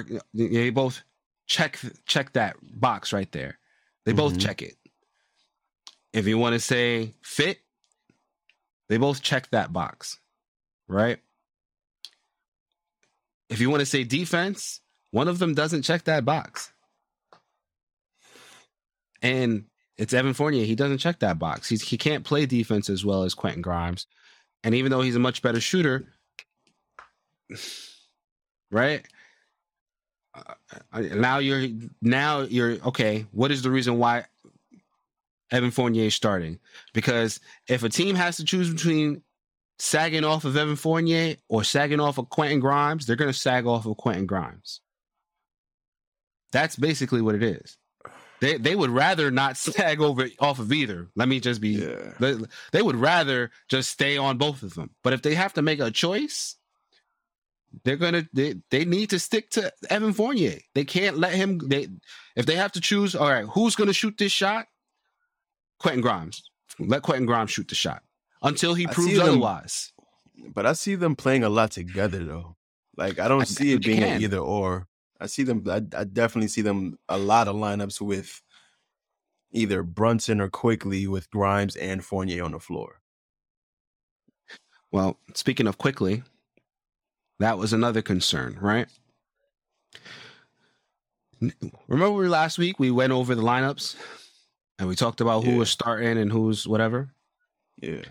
check that box right there. They both check it. If you want to say fit, they both check that box. Right? If you want to say defense, one of them doesn't check that box. And it's Evan Fournier. He doesn't check that box. He can't play defense as well as Quentin Grimes. And even though he's a much better shooter, right? Now you're okay. What is the reason why Evan Fournier is starting? Because if a team has to choose between sagging off of Evan Fournier or sagging off of Quentin Grimes, they're going to sag off of Quentin Grimes. That's basically what it is. They would rather not sag off of either. Let me just be. Yeah. They would rather just stay on both of them. But if they have to make a choice, they need to stick to Evan Fournier. They can't let him. If they have to choose, all right, who's going to shoot this shot? Quentin Grimes. Let Quentin Grimes shoot the shot. Until he proves otherwise. But I see them playing a lot together, though. Like, I don't see it being an either or. I definitely see them a lot of lineups with either Brunson or Quickly with Grimes and Fournier on the floor. Well, speaking of Quickly, that was another concern, right? Remember last week we went over the lineups and we talked about who was starting and who's whatever? Yeah.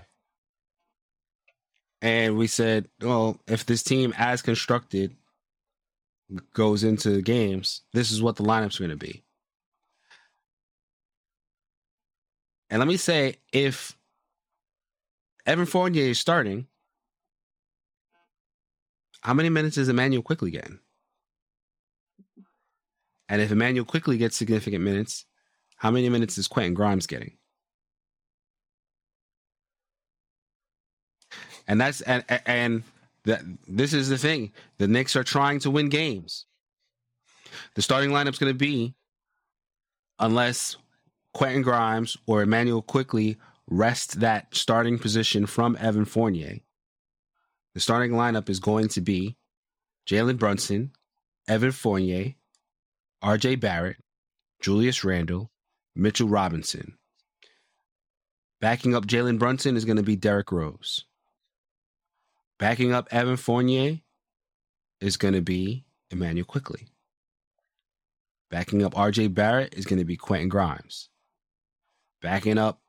And we said, well, if this team as constructed goes into games, this is what the lineups are going to be. And let me say, if Evan Fournier is starting, how many minutes is Immanuel Quickley getting? And if Immanuel Quickley gets significant minutes, how many minutes is Quentin Grimes getting? And this is the thing. The Knicks are trying to win games. The starting lineup's going to be, unless Quentin Grimes or Immanuel Quickley rest that starting position from Evan Fournier, The starting lineup is going to be Jalen Brunson, Evan Fournier, R.J. Barrett, Julius Randle, Mitchell Robinson. Backing up Jalen Brunson is going to be Derrick Rose. Backing up Evan Fournier is going to be Emmanuel Quickley. Backing up R.J. Barrett is going to be Quentin Grimes. Backing up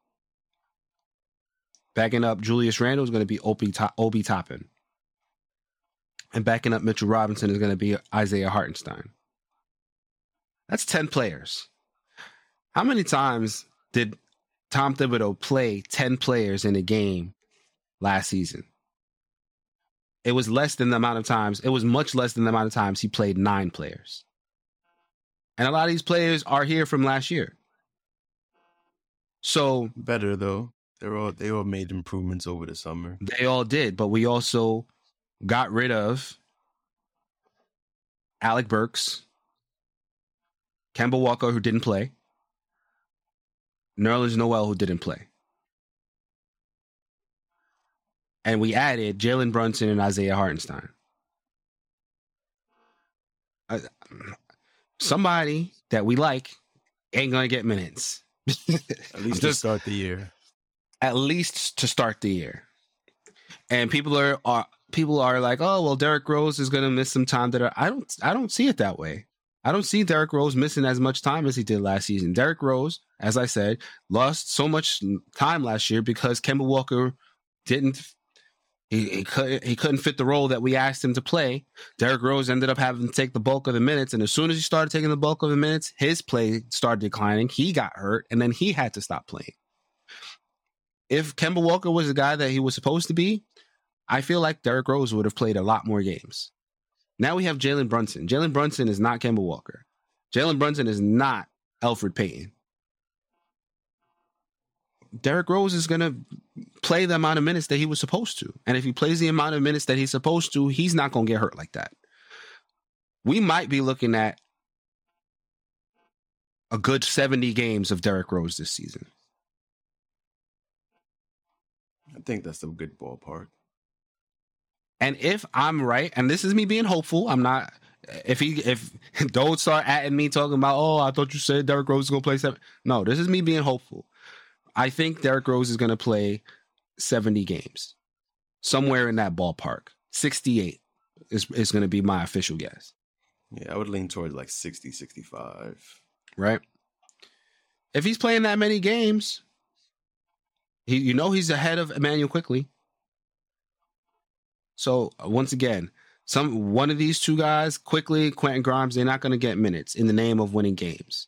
Julius Randle is going to be Obi Toppin. And backing up Mitchell Robinson is going to be Isaiah Hartenstein. That's 10 players. How many times did Tom Thibodeau play 10 players in a game last season? It was less than the amount of times. It was much less than the amount of times he played 9 players. And a lot of these players are here from last year. So Better though. They all made improvements over the summer. they all did, but we also got rid of Alec Burks, Kemba Walker, who didn't play, Nerlens Noel, who didn't play. And we added Jalen Brunson and Isaiah Hartenstein. Somebody that we like ain't going to get minutes. At least to start the year. At least to start the year. And people are like, oh, well, Derrick Rose is going to miss some time. I don't see it that way. I don't see Derrick Rose missing as much time as he did last season. Derrick Rose, as I said, lost so much time last year because Kemba Walker didn't. He couldn't fit the role that we asked him to play. Derrick Rose ended up having to take the bulk of the minutes, and as soon as he started taking the bulk of the minutes, his play started declining. He got hurt, and then he had to stop playing. If Kemba Walker was the guy that he was supposed to be, I feel like Derrick Rose would have played a lot more games. Now we have Jalen Brunson. Jalen Brunson is not Kemba Walker. Jalen Brunson is not Elfrid Payton. Derrick Rose is going to play the amount of minutes that he was supposed to. And if he plays the amount of minutes that he's supposed to, he's not going to get hurt like that. We might be looking at a good 70 games of Derrick Rose this season. I think that's a good ballpark. And if I'm right, and this is me being hopeful, I'm not. If don't start atting me talking about, oh, I thought you said Derrick Rose is going to play 7. No, this is me being hopeful. I think Derrick Rose is going to play 70 games, somewhere in that ballpark. 68 is going to be my official guess. Yeah, I would lean towards like 60, 65. Right? If he's playing that many games, he's ahead of Emmanuel Quickley. So once again, one of these two guys, Quickley, Quentin Grimes, they're not going to get minutes in the name of winning games.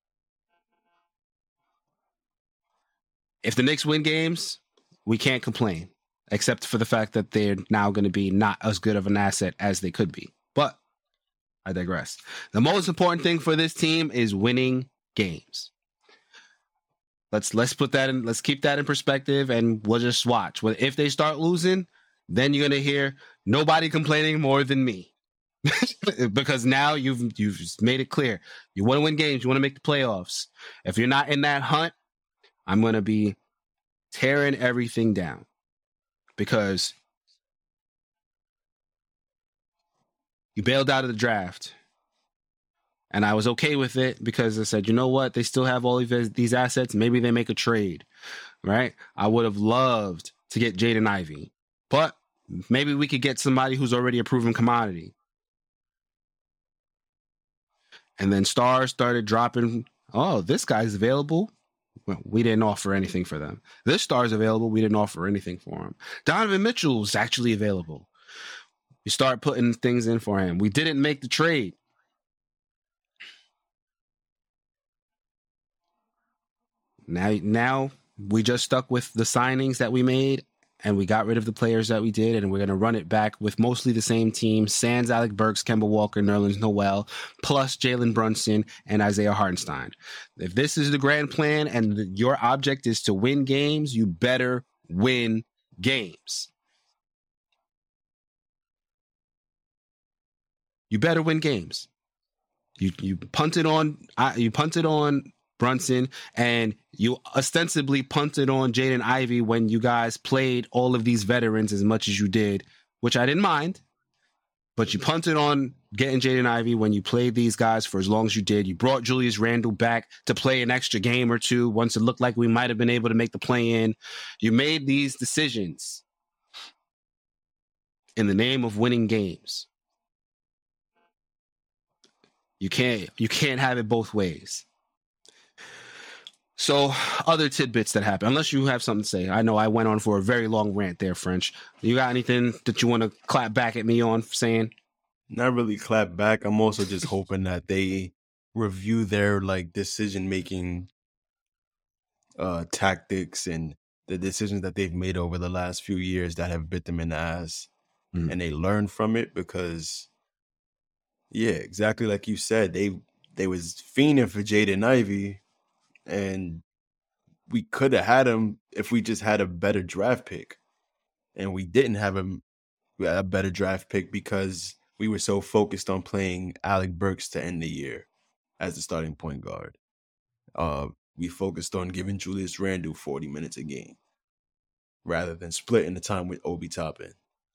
If the Knicks win games, we can't complain, except for the fact that they're now going to be not as good of an asset as they could be. But I digress. The most important thing for this team is winning games. Let's put that in. Let's keep that in perspective, and we'll just watch. Well, if they start losing, then you're going to hear nobody complaining more than me, because now you've made it clear you want to win games. You want to make the playoffs. If you're not in that hunt, I'm going to be tearing everything down, because you bailed out of the draft. And I was okay with it because I said, you know what? They still have all of these assets. Maybe they make a trade, right? I would have loved to get Jaden Ivey, but maybe we could get somebody who's already a proven commodity. And then stars started dropping. Oh, this guy's available. Well, we didn't offer anything for them. This star's available. We didn't offer anything for him. Donovan Mitchell's actually available. We start putting things in for him. We didn't make the trade. Now we just stuck with the signings that we made, and we got rid of the players that we did, and we're going to run it back with mostly the same team: sans Alec Burks, Kemba Walker, Nerlens Noel, plus Jalen Brunson and Isaiah Hartenstein. If this is the grand plan and your object is to win games, you better win games. You better win games. You punted on Brunson, and you ostensibly punted on Jaden Ivey when you guys played all of these veterans as much as you did which I didn't mind, but you punted on getting Jaden Ivey when you played these guys for as long as you did. You brought Julius Randle back to play an extra game or two once it looked like we might have been able to make the play-in. You made these decisions in the name of winning games. You can't have it both ways. So, other tidbits that happen, unless you have something to say. I know I went on for a very long rant there, French. You got anything that you want to clap back at me on for saying? Not really clap back. I'm also just hoping that they review their decision-making tactics and the decisions that they've made over the last few years that have bit them in the ass. And they learn from it because, yeah, exactly like you said, they was fiending for Jaden Ivey, and we could have had him if we just had a better draft pick. And we didn't have a better draft pick because we were so focused on playing Alec Burks to end the year as the starting point guard. We focused on giving Julius Randle 40 minutes a game rather than splitting the time with Obi Toppin.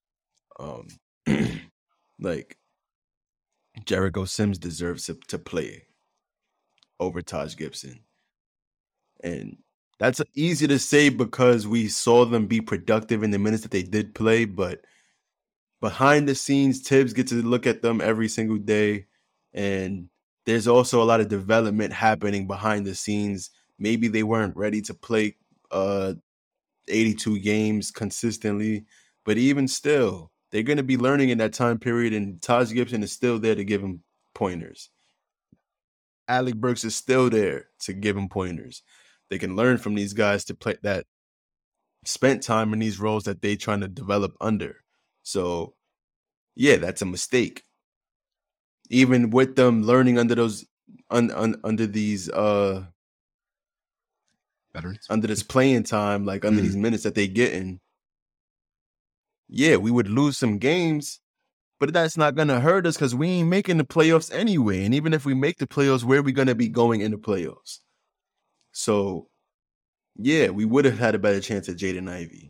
Jericho Sims deserves to play over Taj Gibson. And that's easy to say because we saw them be productive in the minutes that they did play, but behind the scenes, Tibbs gets to look at them every single day, and there's also a lot of development happening behind the scenes. Maybe they weren't ready to play 82 games consistently, but even still, they're going to be learning in that time period, and Taj Gibson is still there to give them pointers. Alec Burks is still there to give them pointers. They can learn from these guys to play that spent time in these roles that they trying to develop under. So, yeah, that's a mistake. Even with them learning under those under these veterans, under this playing time, under these minutes that they getting, yeah, we would lose some games, but that's not gonna hurt us because we ain't making the playoffs anyway. And even if we make the playoffs, where are we gonna be going in the playoffs? So, yeah, we would have had a better chance at Jaden Ivey,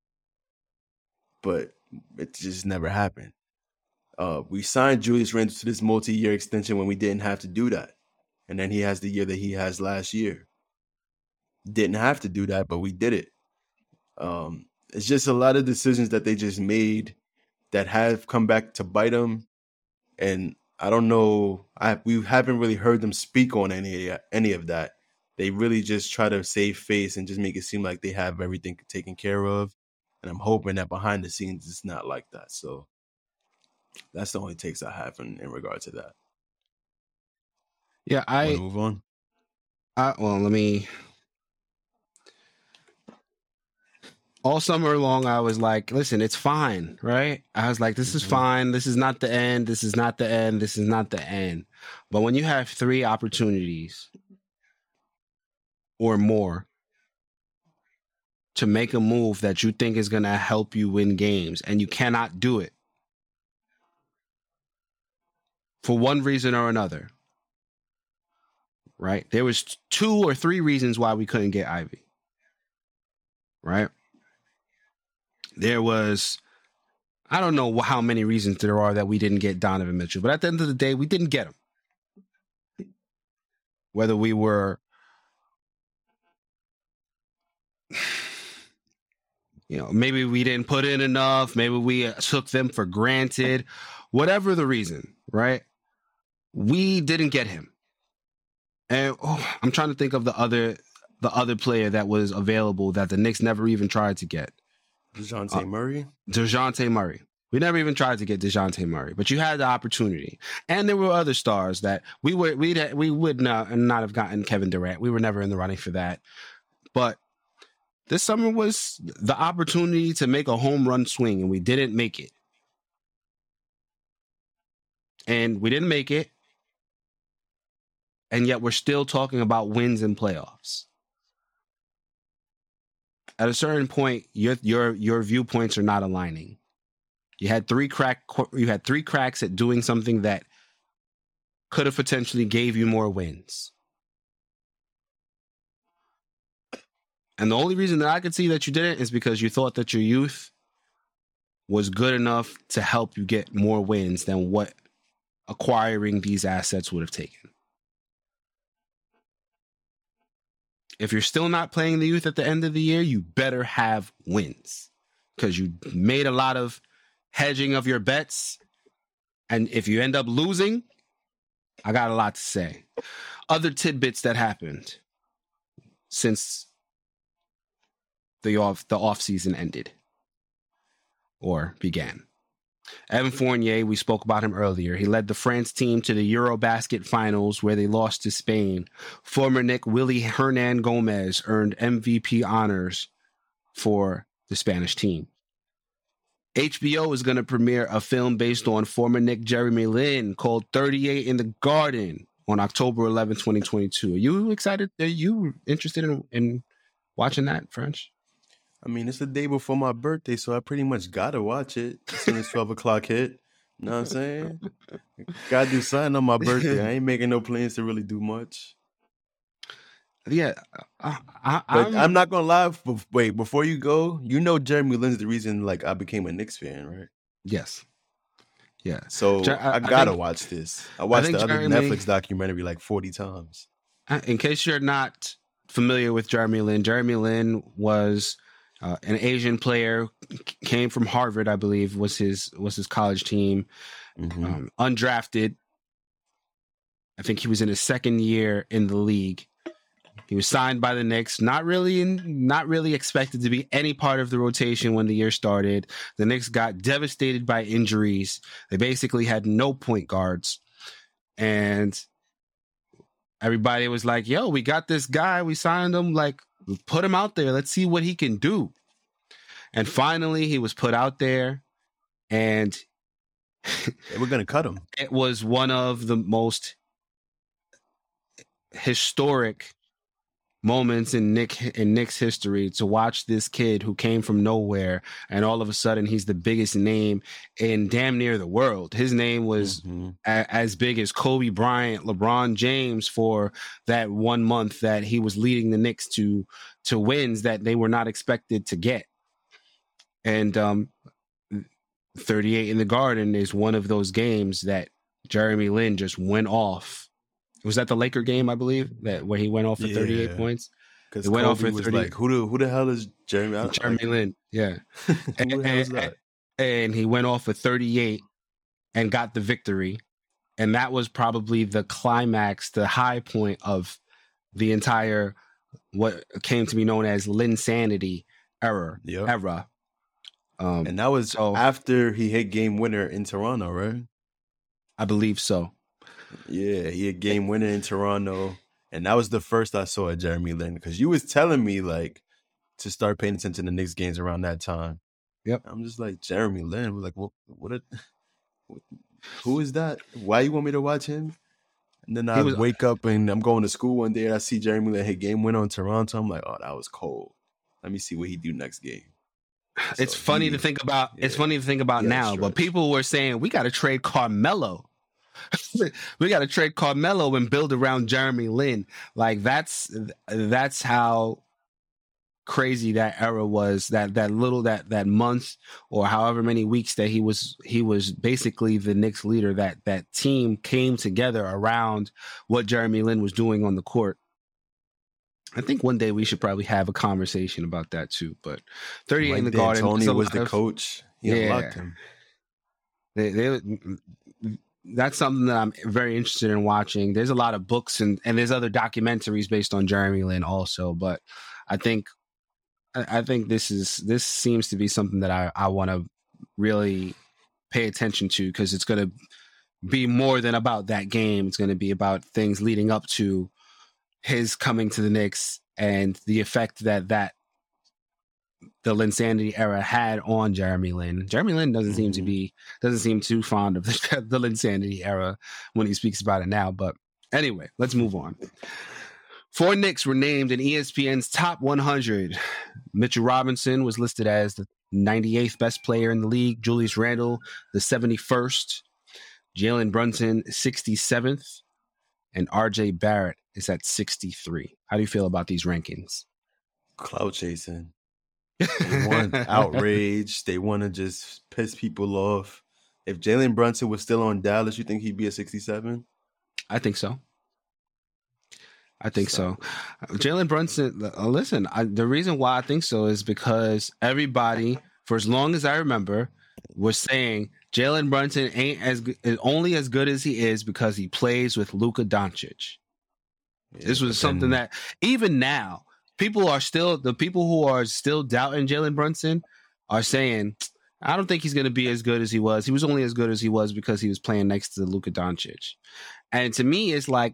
but it just never happened. We signed Julius Randle to this multi-year extension when we didn't have to do that. And then he has the year that he has last year. Didn't have to do that, but we did it. It's just a lot of decisions that they just made that have come back to bite them. And I don't know, we haven't really heard them speak on any of that. They really just try to save face and just make it seem like they have everything taken care of. And I'm hoping that behind the scenes it's not like that. So that's the only takes I have in regard to that. Yeah, Wanna move on. Let me. All summer long, I was like, listen, it's fine, right? I was like, this is fine. This is not the end. This is not the end. This is not the end. But when you have 3 opportunities or more to make a move that you think is going to help you win games and you cannot do it for one reason or another, right? There was 2 or 3 reasons why we couldn't get Ivey, right? There was, I don't know how many reasons there are that we didn't get Donovan Mitchell, but at the end of the day, we didn't get him. Whether we were, maybe we didn't put in enough, maybe we took them for granted, whatever the reason, right? We didn't get him. And I'm trying to think of the other player that was available that the Knicks never even tried to get. DeJounte Murray? DeJounte Murray. We never even tried to get DeJounte Murray, but you had the opportunity. And there were other stars that we would not have gotten. Kevin Durant. We were never in the running for that. But this summer was the opportunity to make a home run swing, and we didn't make it. And we didn't make it. And yet we're still talking about wins and playoffs. At a certain point, your viewpoints are not aligning. You had 3 cracks at doing something that could have potentially gave you more wins. And the only reason that I could see that you didn't is because you thought that your youth was good enough to help you get more wins than what acquiring these assets would have taken. If you're still not playing the youth at the end of the year, you better have wins because you made a lot of hedging of your bets. And if you end up losing, I got a lot to say. Other tidbits that happened since the offseason ended or began. Evan Fournier, we spoke about him earlier. He led the France team to the Eurobasket finals where they lost to Spain. Former Knick Willie Hernan Gomez earned MVP honors for the Spanish team. HBO is going to premiere a film based on former Knick Jeremy Lin called 38 in the Garden on October 11, 2022. Are you excited? Are you interested in watching that, French? I mean, it's the day before my birthday, so I pretty much gotta watch it as soon as 12 o'clock hit. You know what I'm saying? Gotta do something on my birthday. I ain't making no plans to really do much. Yeah. I'm not gonna lie. Wait, before you go, you know Jeremy Lin's the reason like I became a Knicks fan, right? Yes. Yeah. So I gotta watch this. I watched the other Netflix documentary like 40 times. In case you're not familiar with Jeremy Lin was an Asian player, came from Harvard, I believe, was his college team. Mm-hmm. Undrafted. I think he was in his second year in the league. He was signed by the Knicks, not really expected to be any part of the rotation when the year started. The Knicks got devastated by injuries. They basically had no point guards. And everybody was like, yo, we got this guy. We signed him. Like, put him out there. Let's see what he can do. And finally, he was put out there. And we're going to cut him. It was one of the most historic moments in Knicks history to watch this kid who came from nowhere and all of a sudden he's the biggest name in damn near the world. His name was as big as Kobe Bryant, LeBron James for that 1 month that he was leading the Knicks to wins that they were not expected to get. And 38 in the Garden is one of those games that Jeremy Lin just went off. Was that the Laker game, I believe, where he went off for 38 points? Because he went off for 30. Like, who the hell is Jeremy? Jeremy Lin, yeah. and he went off for 38 and got the victory. And that was probably the climax, the high point of the entire, what came to be known as Linsanity era. And that was after he hit game winner in Toronto, right? I believe so. Yeah, he had game winner in Toronto, and that was the first I saw of Jeremy Lin because you was telling me like to start paying attention to the Knicks games around that time. Yep, I'm just like Jeremy Lin. We're like, who is that? Why you want me to watch him? And then I wake up and I'm going to school one day and I see Jeremy Lin hit game winner in Toronto. I'm like, oh, that was cold. Let me see what he do next game. It's funny to think about. Yeah, it's funny to think about now, but people were saying we got to trade Carmelo. We got to trade Carmelo and build around Jeremy Lin. Like that's how crazy that era was. That month or however many weeks that he was basically the Knicks leader. That team came together around what Jeremy Lin was doing on the court. I think one day we should probably have a conversation about that too. But 38 Mike in the Garden. Tony was the coach. He unlocked him. That's something that I'm very interested in watching. There's a lot of books and there's other documentaries based on Jeremy Lin also, but I think this seems to be something that I want to really pay attention to because it's going to be more than about that game. It's going to be about things leading up to his coming to the Knicks and the effect that the Linsanity era had on Jeremy Lin. Jeremy Lin doesn't seem too fond of the Linsanity era when he speaks about it now. But anyway, let's move on. 4 Knicks were named in ESPN's top 100. Mitchell Robinson was listed as the 98th best player in the league. Julius Randle, the 71st. Jalen Brunson, 67th. And RJ Barrett is at 63. How do you feel about these rankings? Clout chasing. They want outrage. They want to just piss people off. If Jalen Brunson was still on Dallas, you think he'd be a 67? I think so. Jalen Brunson, listen, the reason why I think so is because everybody, for as long as I remember, was saying Jalen Brunson is only as good as he is because he plays with Luka Doncic. Yeah, This was something that even now, the people who are still doubting Jalen Brunson are saying, I don't think he's going to be as good as he was. He was only as good as he was because he was playing next to Luka Doncic. And to me, it's like,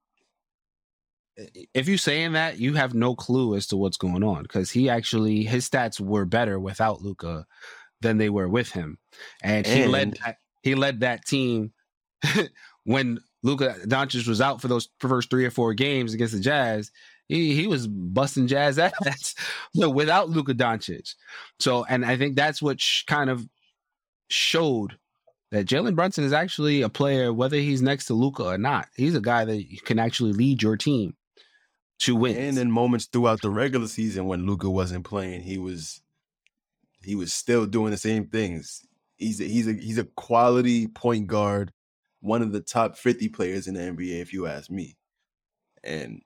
if you're saying that, you have no clue as to what's going on, because his stats were better without Luka than they were with him. And he led that team when Luka Doncic was out for those first 3 or 4 games against the Jazz. He was busting Jazz ass without Luka Doncic. So, and I think that's what kind of showed that Jalen Brunson is actually a player, whether he's next to Luka or not. He's a guy that can actually lead your team to win. And in moments throughout the regular season when Luka wasn't playing, he was still doing the same things. He's a quality point guard, one of the top 50 players in the NBA, if you ask me. And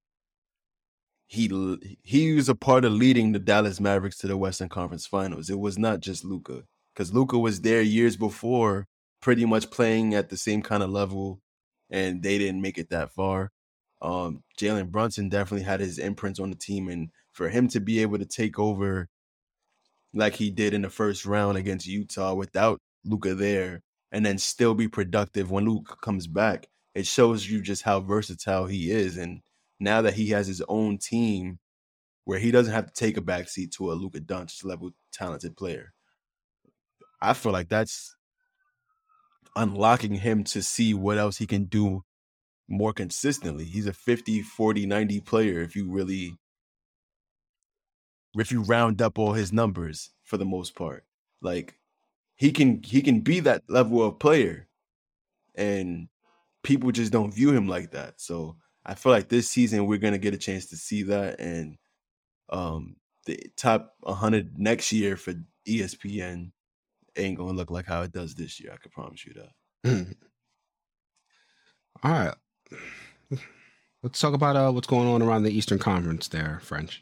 he was a part of leading the Dallas Mavericks to the Western Conference Finals. It was not just Luka, because Luka was there years before, pretty much playing at the same kind of level, and they didn't make it that far. Jalen Brunson definitely had his imprints on the team, and for him to be able to take over like he did in the first round against Utah without Luka there, and then still be productive when Luka comes back, it shows you just how versatile he is. And now that he has his own team where he doesn't have to take a backseat to a Luka Doncic level talented player, I feel like that's unlocking him to see what else he can do more consistently. He's a 50, 40, 90 player if you round up all his numbers for the most part. Like, he can be that level of player, and people just don't view him like that. So I feel like this season we're going to get a chance to see that, and the top 100 next year for ESPN ain't going to look like how it does this year. I can promise you that. All right. Let's talk about what's going on around the Eastern Conference there, French.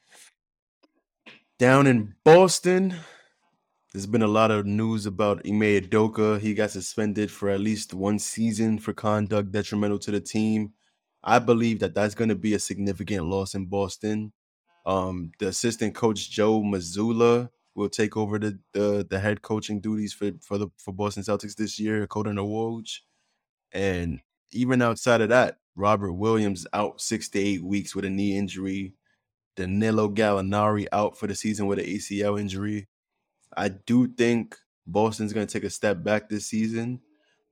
Down in Boston, there's been a lot of news about Ime Udoka. He got suspended for at least 1 season for conduct detrimental to the team. I believe that that's going to be a significant loss in Boston. The assistant coach Joe Mazzulla will take over the head coaching duties for Boston Celtics this year, according to Woj. And even outside of that, Robert Williams out 6 to 8 weeks with a knee injury. Danilo Gallinari out for the season with an ACL injury. I do think Boston's going to take a step back this season.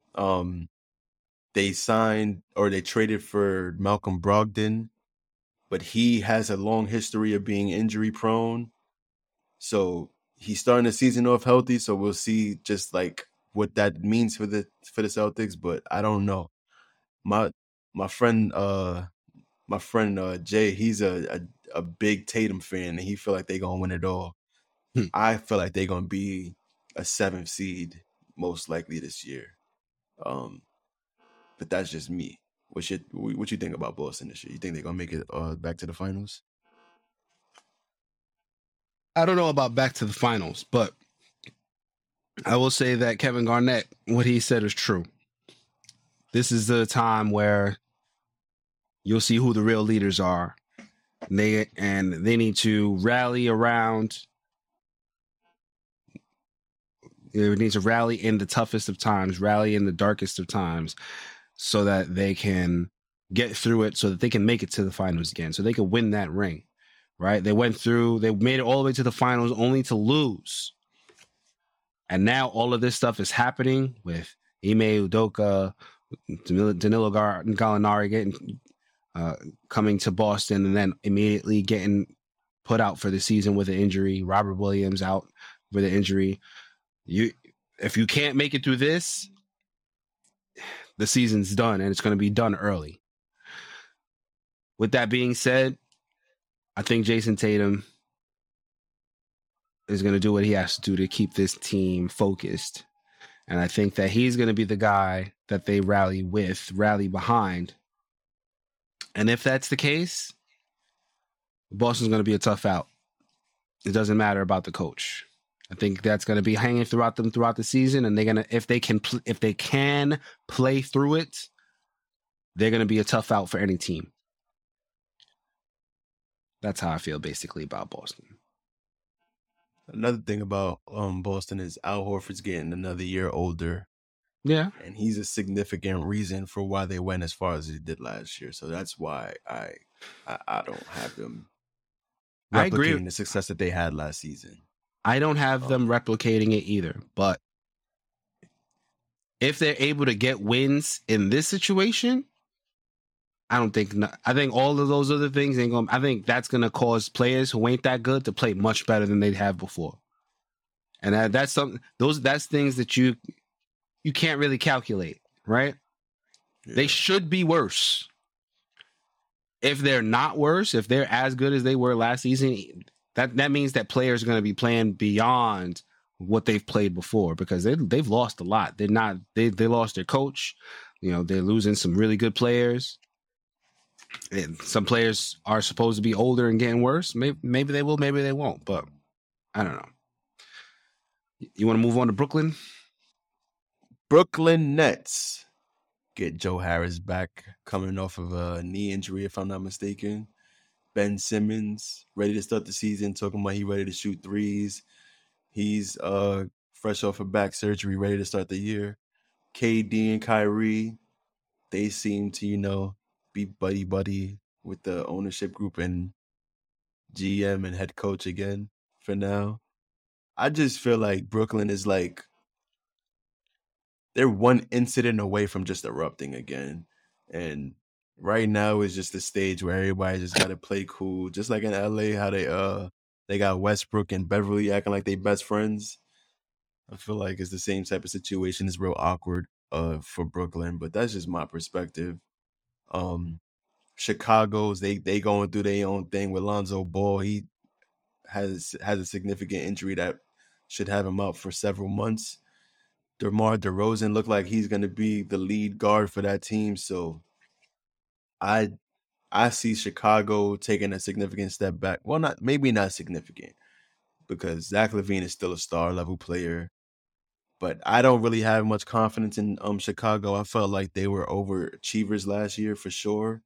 They traded for Malcolm Brogdon, but he has a long history of being injury prone. So he's starting the season off healthy. So we'll see just like what that means for the Celtics. But I don't know. My friend Jay, he's a big Tatum fan, and he feel like they're gonna win it all. I feel like they're gonna be a 7th seed most likely this year. But that's just me. What you think about Boston this year? You think they're gonna make it back to the finals? I don't know about back to the finals, but I will say that Kevin Garnett, what he said is true. This is the time where you'll see who the real leaders are. They need to rally around. They need to rally in the toughest of times, rally in the darkest of times, so that they can get through it, so that they can make it to the finals again, so they can win that ring, right? They made it all the way to the finals only to lose. And now all of this stuff is happening with Ime Udoka, Danilo Gallinari coming to Boston, and then immediately getting put out for the season with an injury. Robert Williams out with an injury. If you can't make it through this, the season's done, and it's going to be done early. With that being said, I think Jason Tatum is going to do what he has to do to keep this team focused. And I think that he's going to be the guy that they rally behind. And if that's the case, Boston's going to be a tough out. It doesn't matter about the coach. I think that's going to be hanging throughout the season, and they're going to if they can play through it, they're going to be a tough out for any team. That's how I feel basically about Boston. Another thing about Boston is Al Horford's getting another year older. Yeah. And he's a significant reason for why they went as far as they did last year. So that's why I don't have them I agree. replicating the success that they had last season. I don't have them replicating it either. But if they're able to get wins in this situation, I think all of those other things ain't going. I think that's going to cause players who ain't that good to play much better than they have before. And that's something. That's things that you can't really calculate, right? Yeah. They should be worse. If they're not worse, if they're as good as they were last season, that means that players are going to be playing beyond what they've played before, because they've lost a lot. They lost their coach. They're losing some really good players. And some players are supposed to be older and getting worse. Maybe they will, maybe they won't. But I don't know. You want to move on to Brooklyn? Brooklyn Nets get Joe Harris back, coming off of a knee injury, if I'm not mistaken. Ben Simmons ready to start the season, talking about he ready to shoot threes. He's fresh off of back surgery, ready to start the year. KD and Kyrie, they seem to, be buddy with the ownership group and GM and head coach again for now. I just feel like Brooklyn is like, they're one incident away from just erupting again. And right now is just the stage where everybody just got to play cool. Just like in LA, how they got Westbrook and Beverly acting like they best friends. I feel like it's the same type of situation. It's real awkward for Brooklyn, but that's just my perspective. Chicago's they going through their own thing with Lonzo Ball. He has a significant injury that should have him out for several months. DeMar DeRozan looked like he's going to be the lead guard for that team. So I see Chicago taking a significant step back. Well, maybe not significant, because Zach LaVine is still a star level player. But I don't really have much confidence in Chicago. I felt like they were overachievers last year for sure.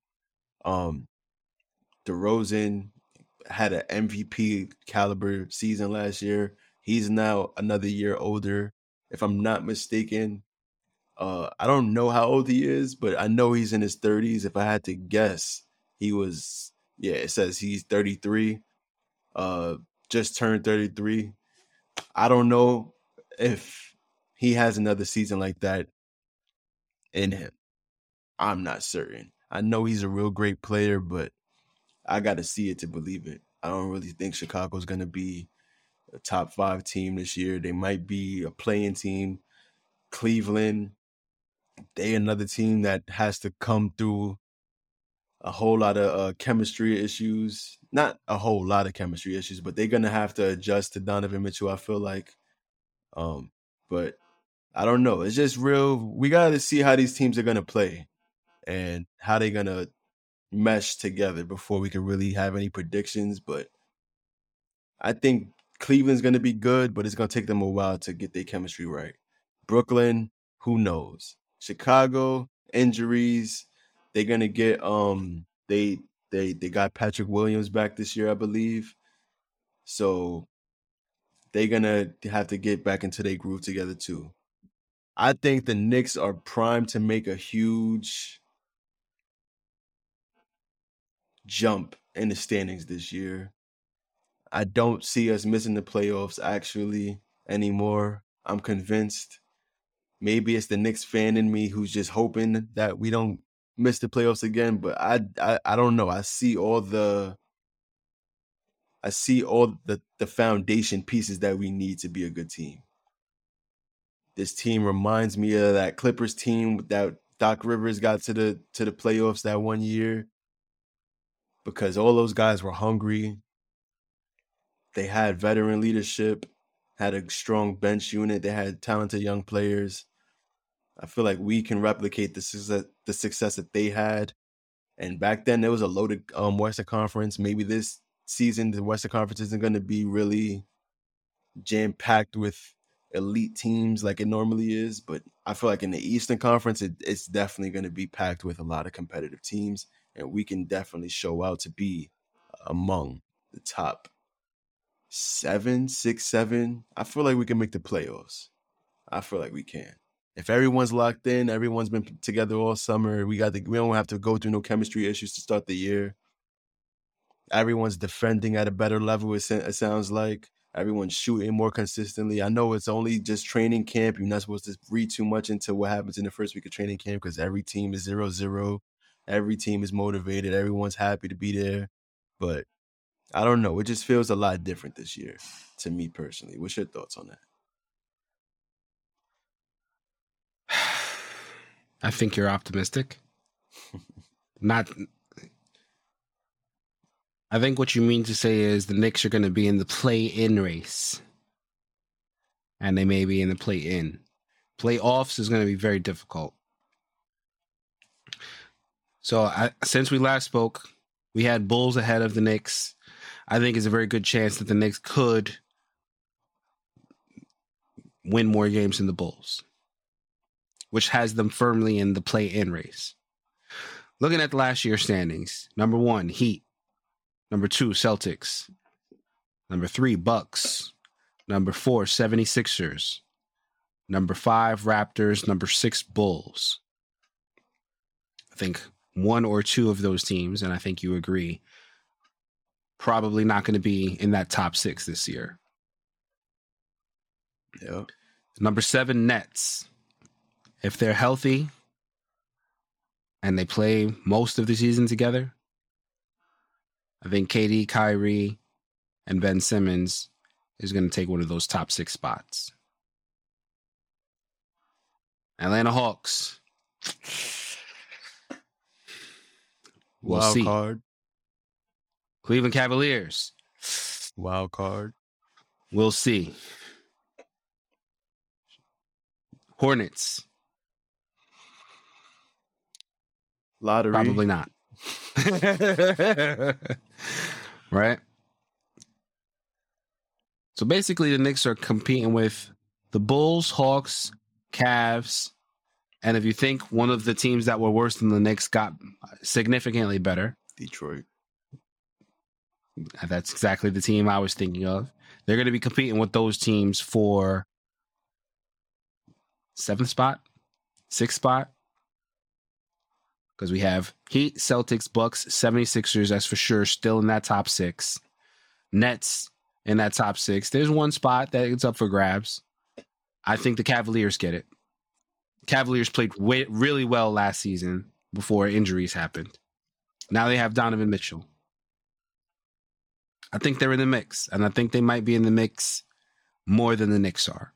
DeRozan had an MVP caliber season last year. He's now another year older, if I'm not mistaken. I don't know how old he is, but I know he's in his 30s. If I had to guess, it says he's 33. Just turned 33. I don't know if he has another season like that in him. I'm not certain. I know he's a real great player, but I got to see it to believe it. I don't really think Chicago's going to be a top 5 team this year. They might be a playing team. Cleveland, they another team that has to come through a whole lot of chemistry issues. Not a whole lot of chemistry issues, but they're going to have to adjust to Donovan Mitchell, I feel like. But I don't know. It's just real. We got to see how these teams are going to play and how they're going to mesh together before we can really have any predictions. But I think Cleveland's going to be good, but it's going to take them a while to get their chemistry right. Brooklyn, who knows? Chicago, injuries. They're going to get they got Patrick Williams back this year, I believe. So they're going to have to get back into their groove together too. I think the Knicks are primed to make a huge jump in the standings this year. I don't see us missing the playoffs actually anymore. I'm convinced. Maybe it's the Knicks fan in me who's just hoping that we don't miss the playoffs again, but I don't know. I see all the foundation pieces that we need to be a good team. This team reminds me of that Clippers team that Doc Rivers got to the playoffs that one year, because all those guys were hungry. They had veteran leadership, had a strong bench unit. They had talented young players. I feel like we can replicate the success that they had. And back then, there was a loaded Western Conference. Maybe this season, the Western Conference isn't going to be really jam-packed with elite teams like it normally is. But I feel like in the Eastern Conference, it's definitely going to be packed with a lot of competitive teams. And we can definitely show out to be among the top 7, 6, 7. I feel like we can make the playoffs. I feel like we can. If everyone's locked in, everyone's been together all summer, we don't have to go through no chemistry issues to start the year. Everyone's defending at a better level, it sounds like. Everyone's shooting more consistently. I know it's only just training camp. You're not supposed to read too much into what happens in the first week of training camp because every team is 0-0. Every team is motivated. Everyone's happy to be there. But I don't know. It just feels a lot different this year to me personally. What's your thoughts on that? I think you're optimistic. I think what you mean to say is the Knicks are going to be in the play-in race. And they may be in the play-in. Playoffs is going to be very difficult. So since we last spoke, we had Bulls ahead of the Knicks. I think it's a very good chance that the Knicks could win more games than the Bulls, which has them firmly in the play-in race. Looking at the last year's standings, number 1, Heat. Number 2, Celtics. Number 3, Bucks. Number 4, 76ers. Number 5, Raptors. Number 6, Bulls. I think 1 or 2 of those teams, and I think you agree, probably not going to be in that top 6 this year. Yeah. Number 7, Nets. If they're healthy and they play most of the season together, I think KD, Kyrie, and Ben Simmons is going to take one of those top 6 spots. Atlanta Hawks. We'll see. Card. Cleveland Cavaliers. Wild card. We'll see. Hornets. Lottery. Probably not. Right? So basically, the Knicks are competing with the Bulls, Hawks, Cavs, and if you think one of the teams that were worse than the Knicks got significantly better, Detroit. That's exactly the team I was thinking of. They're going to be competing with those teams for 7th spot, 6th spot. Because we have Heat, Celtics, Bucks, 76ers, that's for sure, still in that top 6. Nets in that top 6. There's one spot that it's up for grabs. I think the Cavaliers get it. Cavaliers played really well last season before injuries happened. Now they have Donovan Mitchell. I think they're in the mix, and I think they might be in the mix more than the Knicks are.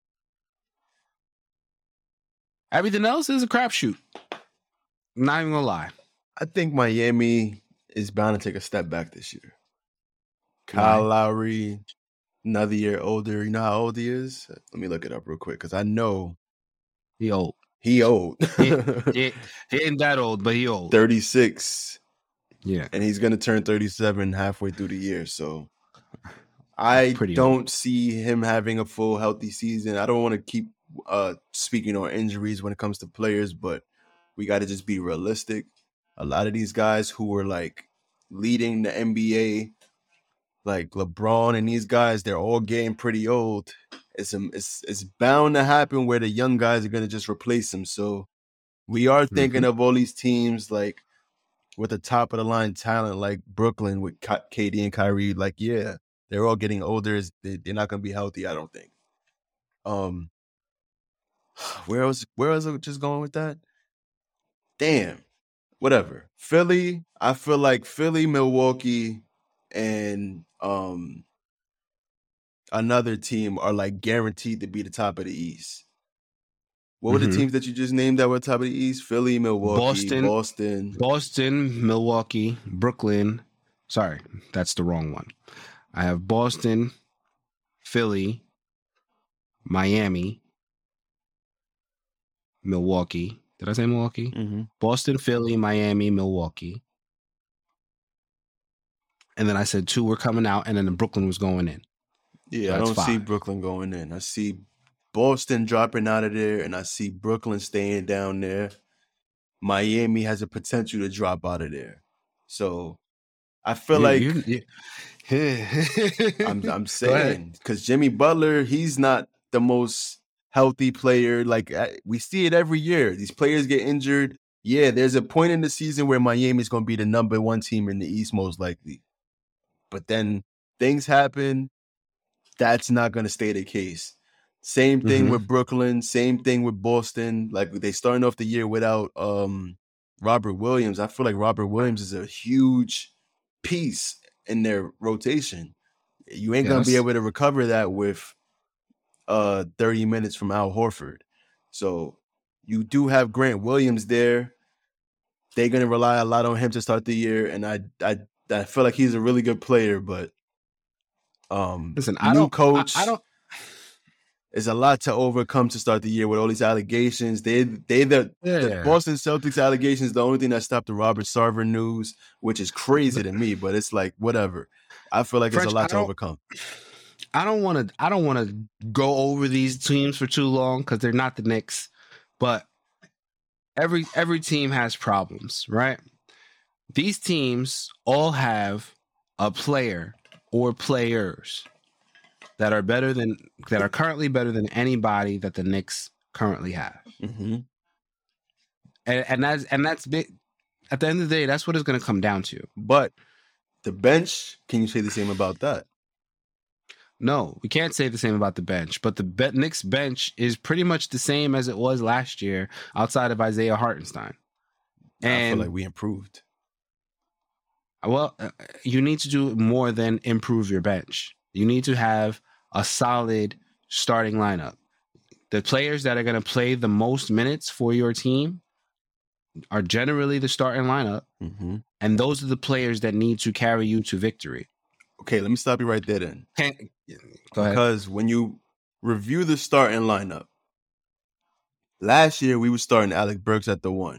Everything else is a crapshoot. I'm not even gonna lie. I think Miami is bound to take a step back this year. Kyle Lowry, another year older. You know how old he is? Let me look it up real quick because I know He old. he old. He ain't that old, but he old. 36. Yeah. And he's gonna turn 37 halfway through the year. So I don't see him having a full healthy season. I don't want to keep speaking on injuries when it comes to players, but we got to just be realistic. A lot of these guys who were like leading the NBA, like LeBron and these guys, they're all getting pretty old. It's bound to happen where the young guys are going to just replace them. So we are thinking of all these teams like with the top of the line talent like Brooklyn with KD and Kyrie. Like, yeah, they're all getting older. They're not going to be healthy, I don't think. Where was I just going with that? Damn. Whatever. Philly, I feel like Philly, Milwaukee, and another team are like guaranteed to be the top of the East. What were the teams that you just named that were top of the East? Philly, Milwaukee, Boston, Milwaukee, Brooklyn. Sorry, that's the wrong one. I have Boston, Philly, Miami, Milwaukee. Did I say Milwaukee? Mm-hmm. Boston, Philly, Miami, Milwaukee. And then I said 2 were coming out, and then Brooklyn was going in. Yeah, I That's don't see 5. Brooklyn going in. I see Boston dropping out of there, and I see Brooklyn staying down there. Miami has a potential to drop out of there. So I feel like I'm Go ahead. saying, because Jimmy Butler, he's not the most healthy player. Like we see it every year. These players get injured. Yeah, there's a point in the season where Miami's going to be the number 1 team in the East, most likely. But then things happen. That's not going to stay the case. Same thing with Brooklyn. Same thing with Boston. Like they starting off the year without Robert Williams. I feel like Robert Williams is a huge piece in their rotation. You ain't going to be able to recover that with 30 minutes from Al Horford. So you do have Grant Williams there. They're going to rely a lot on him to start the year. And I feel like he's a really good player, but listen, coach. I don't. It's a lot to overcome to start the year with all these allegations. The Boston Celtics allegations, the only thing that stopped the Robert Sarver news, which is crazy to me, but it's like whatever. I feel like it's a lot to overcome. I don't want to go over these teams for too long because they're not the Knicks, but every team has problems, right? These teams all have a player or players that are currently better than anybody that the Knicks currently have. Mm-hmm. And that's big. At the end of the day, that's what it's going to come down to. But the bench, can you say the same about that? No, we can't say the same about the bench. But the Knicks bench is pretty much the same as it was last year, outside of Isaiah Hartenstein. And I feel like we improved. Well, you need to do more than improve your bench. You need to have a solid starting lineup. The players that are going to play the most minutes for your team are generally the starting lineup. Mm-hmm. And those are the players that need to carry you to victory. Okay, let me stop you right there then. Go ahead. Because when you review the starting lineup, last year we were starting Alec Burks at the 1.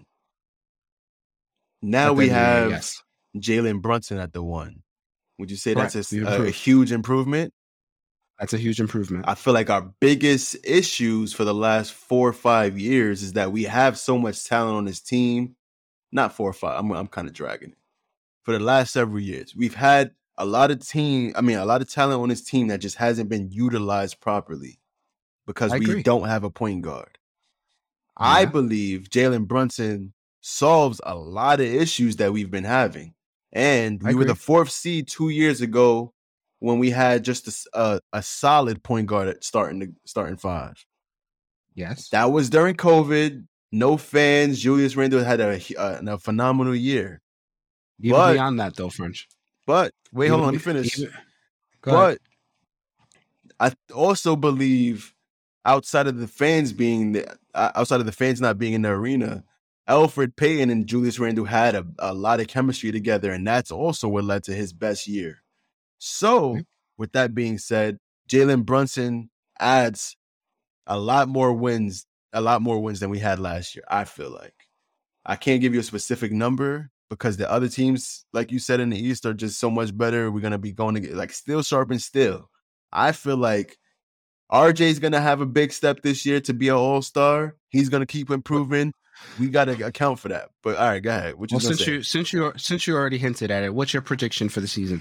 Now we have Jalen Brunson at the 1. Would you say that's a huge improvement? That's a huge improvement. I feel like our biggest issues for the last 4 or 5 years is that we have so much talent on this team. Not 4 or 5. I'm kind of dragging it. For the last several years, we've had a lot of talent on this team that just hasn't been utilized properly because we don't have a point guard. Yeah. I believe Jalen Brunson solves a lot of issues that we've been having. And we were the 4th seed 2 years ago when we had just a solid point guard at starting 5. Yes. That was during COVID. No fans. Julius Randle had a phenomenal year. Even beyond that, though, French. But wait, hold on. Let me finish. But I also believe outside of the fans not being in the arena, Elfrid Payton and Julius Randle had a lot of chemistry together, and that's also what led to his best year. So, with that being said, Jalen Brunson adds a lot more wins than we had last year, I feel like. I can't give you a specific number because the other teams, like you said, in the East are just so much better. We're going to be going to get like still sharp and still. I feel like RJ's going to have a big step this year to be an all-star. He's going to keep improving. We got to account for that. But all right, go ahead. What you gonna say? Since you already hinted at it, what's your prediction for the season?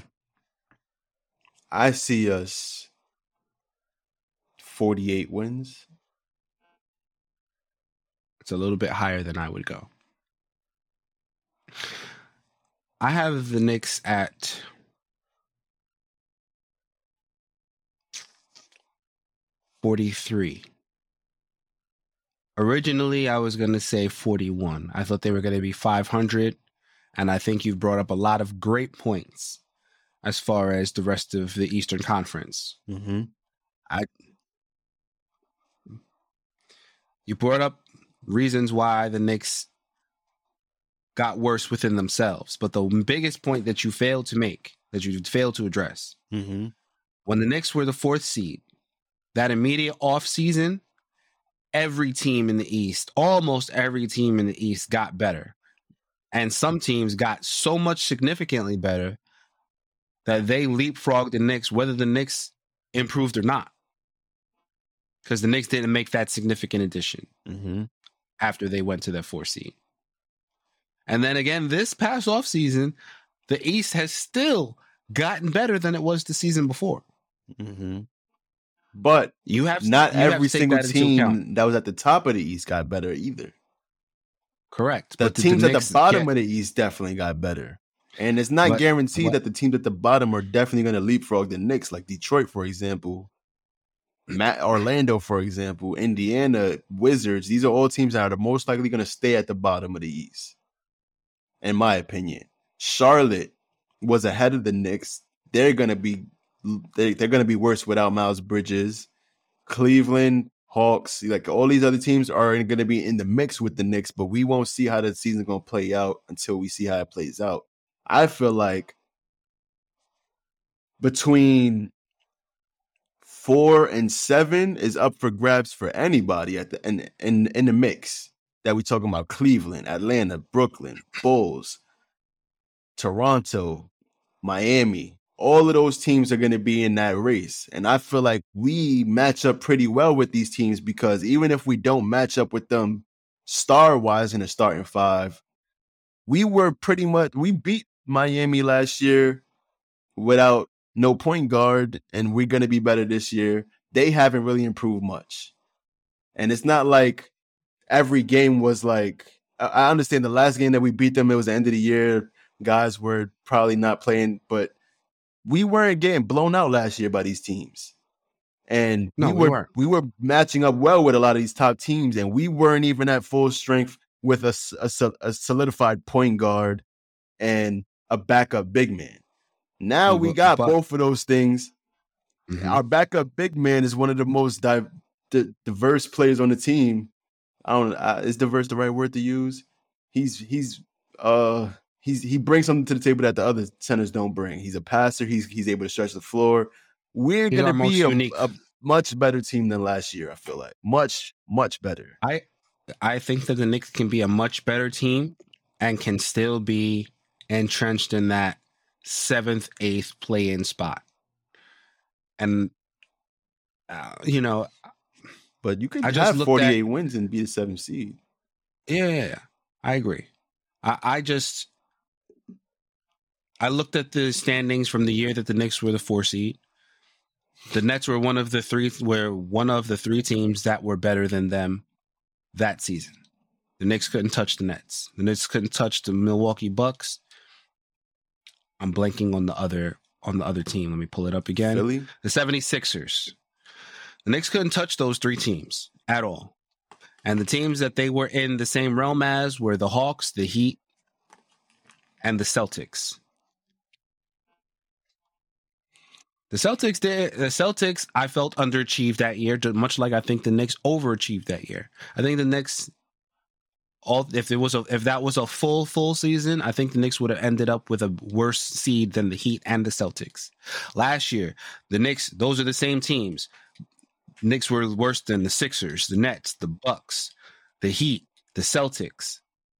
I see us 48 wins. It's a little bit higher than I would go. I have the Knicks at 43. Originally, I was going to say 41. I thought they were going to be 500, and I think you've brought up a lot of great points as far as the rest of the Eastern Conference. Mm-hmm. You brought up reasons why the Knicks got worse within themselves, but the biggest point that you failed to make that you failed to address. Mm-hmm. When the Knicks were the 4th seed, that immediate off season, every team in the East, almost every team in the East got better. And some teams got so much significantly better that they leapfrogged the Knicks, whether the Knicks improved or not. Because the Knicks didn't make that significant addition after they went to their 4th seed. And then again, this past offseason, the East has still gotten better than it was the season before. Mm-hmm. But you have not you have every to take single that into account. team that was at the top of the East got better either. Correct. The But teams the at the Knicks bottom of the East definitely got better. And it's not guaranteed that the teams at the bottom are definitely going to leapfrog the Knicks, like Detroit, for example, Orlando, for example, Indiana, Wizards. These are all teams that are most likely going to stay at the bottom of the East, in my opinion. Charlotte was ahead of the Knicks. They're going to be worse without Miles Bridges. Cleveland, Hawks, like all these other teams are going to be in the mix with the Knicks, but we won't see how the season's going to play out until we see how it plays out. I feel like between 4 and 7 is up for grabs for anybody at the in the mix that we talking about. Cleveland, Atlanta, Brooklyn, Bulls, Toronto, Miami. All of those teams are going to be in that race. And I feel like we match up pretty well with these teams because even if we don't match up with them star-wise in the starting 5, we beat Miami last year without no point guard, and we're going to be better this year. They haven't really improved much. And it's not like every game was like, I understand the last game that we beat them, it was the end of the year. Guys were probably not playing, but we weren't getting blown out last year by these teams. And we were matching up well with a lot of these top teams, and we weren't even at full strength with a solidified point guard and a backup big man. Now we got both of those things. Mm-hmm. Our backup big man is one of the most diverse players on the team. Is diverse the right word to use? He brings something to the table that the other centers don't bring. He's a passer. He's able to stretch the floor. We're going to be a much better team than last year, I feel like. Much, much better. I think that the Knicks can be a much better team and can still be entrenched in that 7th, 8th play-in spot. And, but you could have 48 wins and be the 7th seed. Yeah. I agree. I looked at the standings from the year that the Knicks were the 4 seed. The Nets were one of the three teams that were better than them that season. The Knicks couldn't touch the Nets. The Knicks couldn't touch the Milwaukee Bucks. I'm blanking on the other team. Let me pull it up again. Philly? The 76ers. The Knicks couldn't touch those 3 teams at all. And the teams that they were in the same realm as were the Hawks, the Heat, and the Celtics. The Celtics, I felt underachieved that year, much like I think the Knicks overachieved that year. I think the Knicks, if that was a full season, I think the Knicks would have ended up with a worse seed than the Heat and the Celtics. Last year, the Knicks, those are the same teams. Knicks were worse than the Sixers, the Nets, the Bucks, the Heat, the Celtics.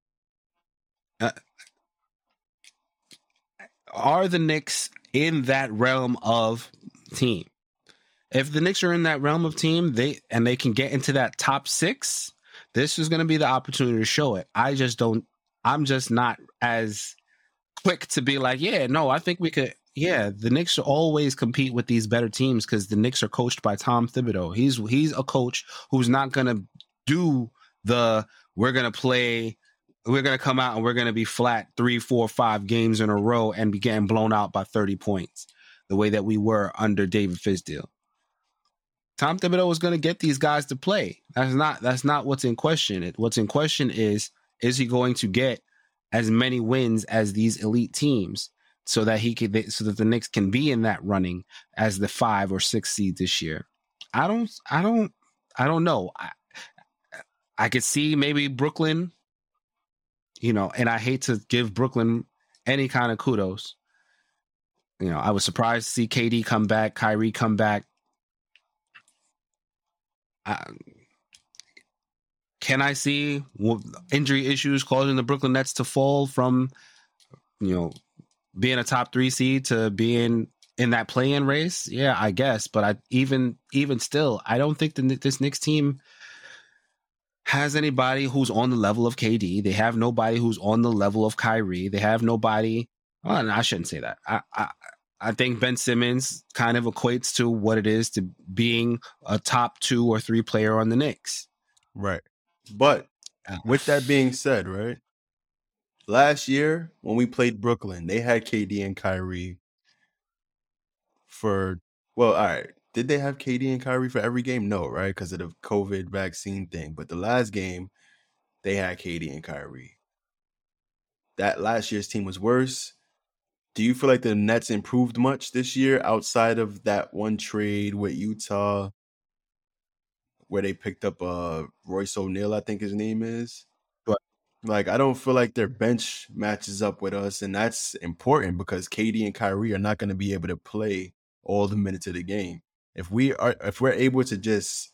Are the Knicks in that realm of team? If the Knicks are in that realm of team, they can get into that top 6, this is going to be the opportunity to show it. I'm just not as quick to be like, I think we could. Yeah, the Knicks should always compete with these better teams because the Knicks are coached by Tom Thibodeau. He's a coach who's not going to do we're going to come out and we're going to be flat 3, 4, 5 games in a row and be getting blown out by 30 points the way that we were under David Fizdale. Tom Thibodeau is going to get these guys to play. That's not what's in question. What's in question is he going to get as many wins as these elite teams so that the Knicks can be in that running as the 5 or 6 seed this year? I don't know. I could see maybe Brooklyn, and I hate to give Brooklyn any kind of kudos, I was surprised to see KD come back, Kyrie come back. Can I see injury issues causing the Brooklyn Nets to fall from, being a top 3 seed to being in that play-in race? Yeah, I guess. But even still, I don't think this Knicks team has anybody who's on the level of KD. They have nobody who's on the level of Kyrie. They have nobody. Well, no, I shouldn't say that. I think Ben Simmons kind of equates to what it is to being a top 2 or 3 player on the Knicks. Right. But with that being said, right, last year when we played Brooklyn, they had KD and Kyrie all right. Did they have KD and Kyrie for every game? No, right? Because of the COVID vaccine thing. But the last game, they had KD and Kyrie. That last year's team was worse. Do you feel like the Nets improved much this year outside of that one trade with Utah where they picked up Royce O'Neal, I think his name is? But like, I don't feel like their bench matches up with us, and that's important because KD and Kyrie are not going to be able to play all the minutes of the game. If we're able to just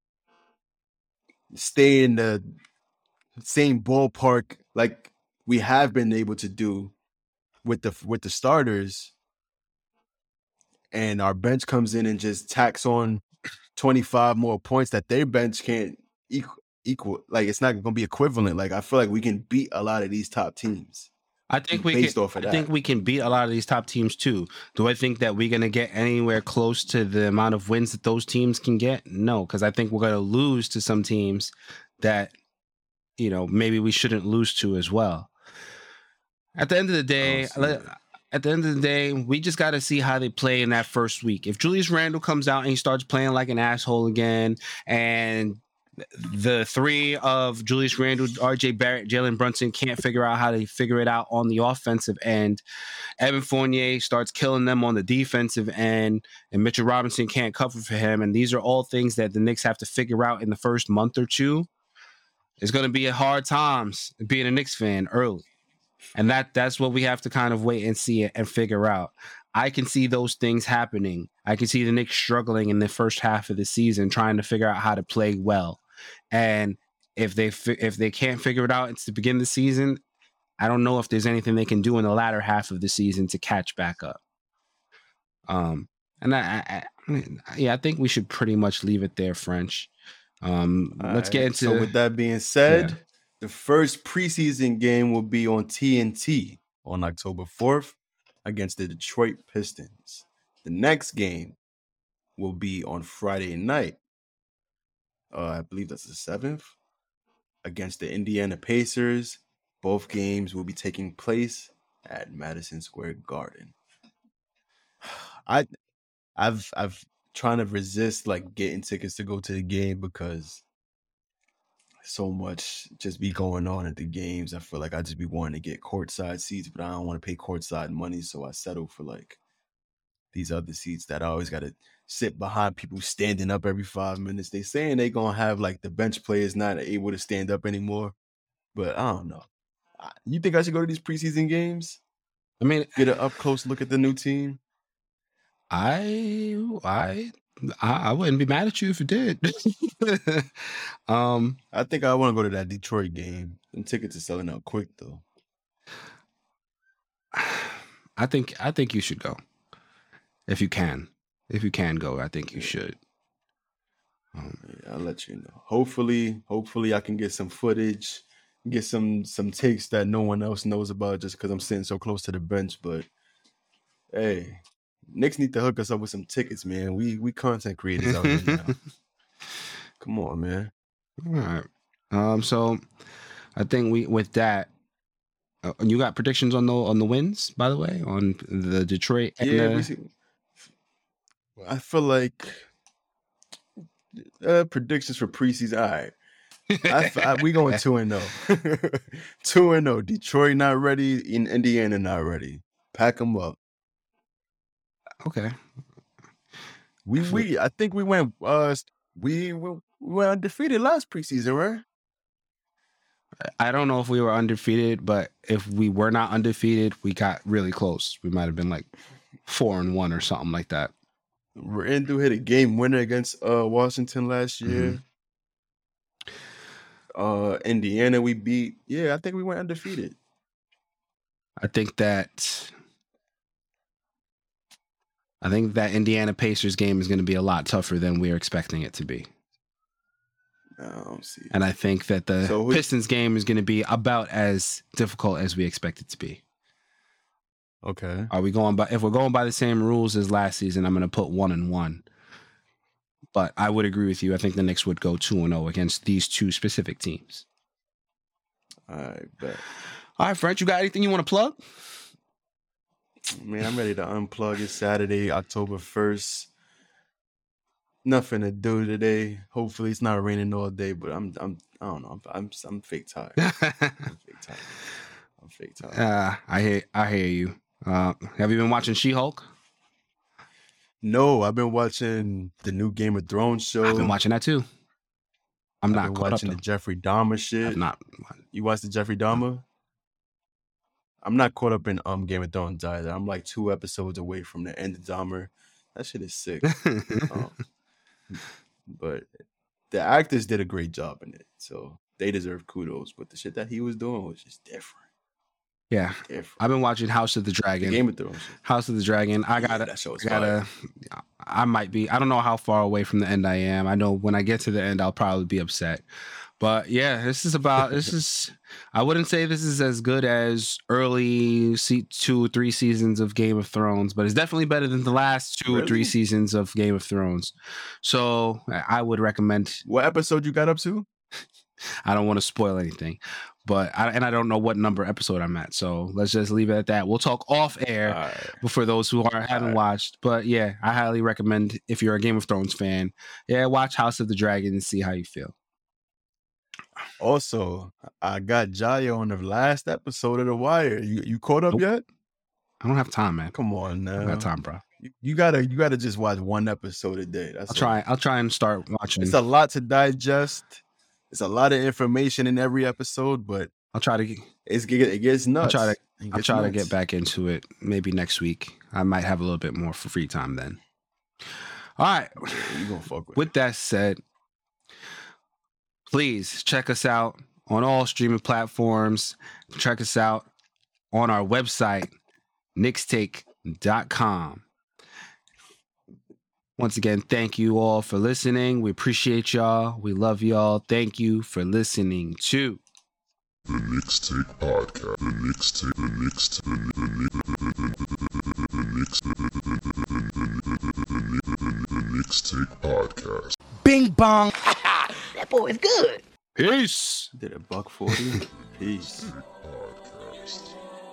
stay in the same ballpark like we have been able to do with the starters, and our bench comes in and just tacks on 25 more points that their bench can't equal, like it's not going to be equivalent. Like I feel like we can beat a lot of these top teams. I think we can beat a lot of these top teams too. Do I think that we're going to get anywhere close to the amount of wins that those teams can get? No, because I think we're going to lose to some teams that, maybe we shouldn't lose to as well. At the end of the day, we just got to see how they play in that first week. If Julius Randle comes out and he starts playing like an asshole again, and the 3 of Julius Randle, RJ Barrett, Jalen Brunson can't figure out how to figure it out on the offensive end, Evan Fournier starts killing them on the defensive end, and Mitchell Robinson can't cover for him, and these are all things that the Knicks have to figure out in the first month or two. It's going to be hard times being a Knicks fan early. And that's what we have to kind of wait and see and figure out. I can see those things happening. I can see the Knicks struggling in the first half of the season, trying to figure out how to play well. And if they can't figure it out, it's the beginning of the season. I don't know if there's anything they can do in the latter half of the season to catch back up. And I think we should pretty much leave it there, French. Let's get into. So with that being said. Yeah. The first preseason game will be on TNT on October 4th against the Detroit Pistons. The next game will be on Friday night. I believe that's the 7th against the Indiana Pacers. Both games will be taking place at Madison Square Garden. I've trying to resist like getting tickets to go to the game because so much just be going on at the games. I feel like I just be wanting to get courtside seats, but I don't want to pay courtside money, so I settle for like these other seats that I always got to sit behind people standing up every 5 minutes. They saying they gonna have like the bench players not able to stand up anymore, but I don't know. You think I should go to these preseason games? I mean, get an up close look at the new team. I wouldn't be mad at you if you did. I think I want to go to that Detroit game. Them tickets are selling out quick though. I think you should go. If you can go, I think you should. I'll let you know. Hopefully I can get some footage, get some takes that no one else knows about just because I'm sitting so close to the bench. But hey, Knicks need to hook us up with some tickets, man. We content creators out here now. Come on, man. All right. So I think with that, you got predictions on the wins, by the way, on the Detroit. And I feel like predictions for preseason. All right. We going 2-0. 2-0. Detroit not ready. In Indiana not ready. Pack them up. Okay. I think we went we were undefeated last preseason, right? I don't know if we were undefeated, but if we were not undefeated, we got really close. We might have been like 4-1 or something like that. Randall hit a game winner against Washington last year. Indiana we beat. Yeah, I think we went undefeated. I think that Indiana Pacers game is going to be a lot tougher than we're expecting it to be. I don't see it. And I think that the Pistons game is going to be about as difficult as we expect it to be. Okay. If we're going by the same rules as last season, I'm going to put 1-1. But I would agree with you. I think the Knicks would go 2-0 against these two specific teams. I bet. All right, French, you got anything you want to plug? Man, I'm ready to unplug. It's Saturday, October 1st. Nothing to do today. Hopefully, it's not raining all day. But I don't know. I'm fake tired. I'm fake tired. I hear you. Have you been watching She-Hulk? No, I've been watching the new Game of Thrones show. I've been watching that too. I've been watching the Jeffrey Dahmer shit. I've not. You watched the Jeffrey Dahmer? I'm not caught up in Game of Thrones either. I'm like 2 episodes away from the end of Dahmer. That shit is sick. But the actors did a great job in it, so they deserve kudos. But the shit that he was doing was just different. Yeah, I've been watching House of the Dragon. Game of Thrones. House of the Dragon. I don't know how far away from the end I am. I know when I get to the end, I'll probably be upset. But yeah, I wouldn't say this is as good as early 2 or 3 seasons of Game of Thrones, but it's definitely better than the last 2 or 3 seasons of Game of Thrones. So I would recommend. What episode you got up to? I don't want to spoil anything, but I don't know what number episode I'm at. So let's just leave it at that. We'll talk off air for those who haven't watched. But yeah, I highly recommend, if you're a Game of Thrones fan, watch House of the Dragon and see how you feel. Also, I got Jaya on the last episode of The Wire. You caught up yet? I don't have time, man. Come on now. I got time, bro. You gotta just watch 1 episode a day. I'll try and start watching. It's a lot to digest. It's a lot of information in every episode, but I'll try to. It gets nuts. I'll try to get back into it maybe next week. I might have a little bit more for free time then. All right. You gonna fuck with that said, please check us out on all streaming platforms. Check us out on our website, knickstake.com. Once again, thank you all for listening. We appreciate y'all. We love y'all. Thank you for listening to The Knicks Take Podcast. The Knicks Take Podcast. Bing bong. That boy is good. Peace. Did a $140. Peace. Podcast.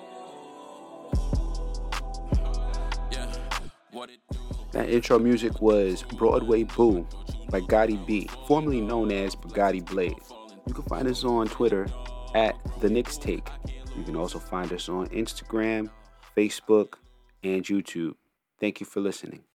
That intro music was Broadway Boo by Gotti B, formerly known as Bugatti Blade. You can find us on Twitter at The Knicks Take. You can also find us on Instagram, Facebook, and YouTube. Thank you for listening.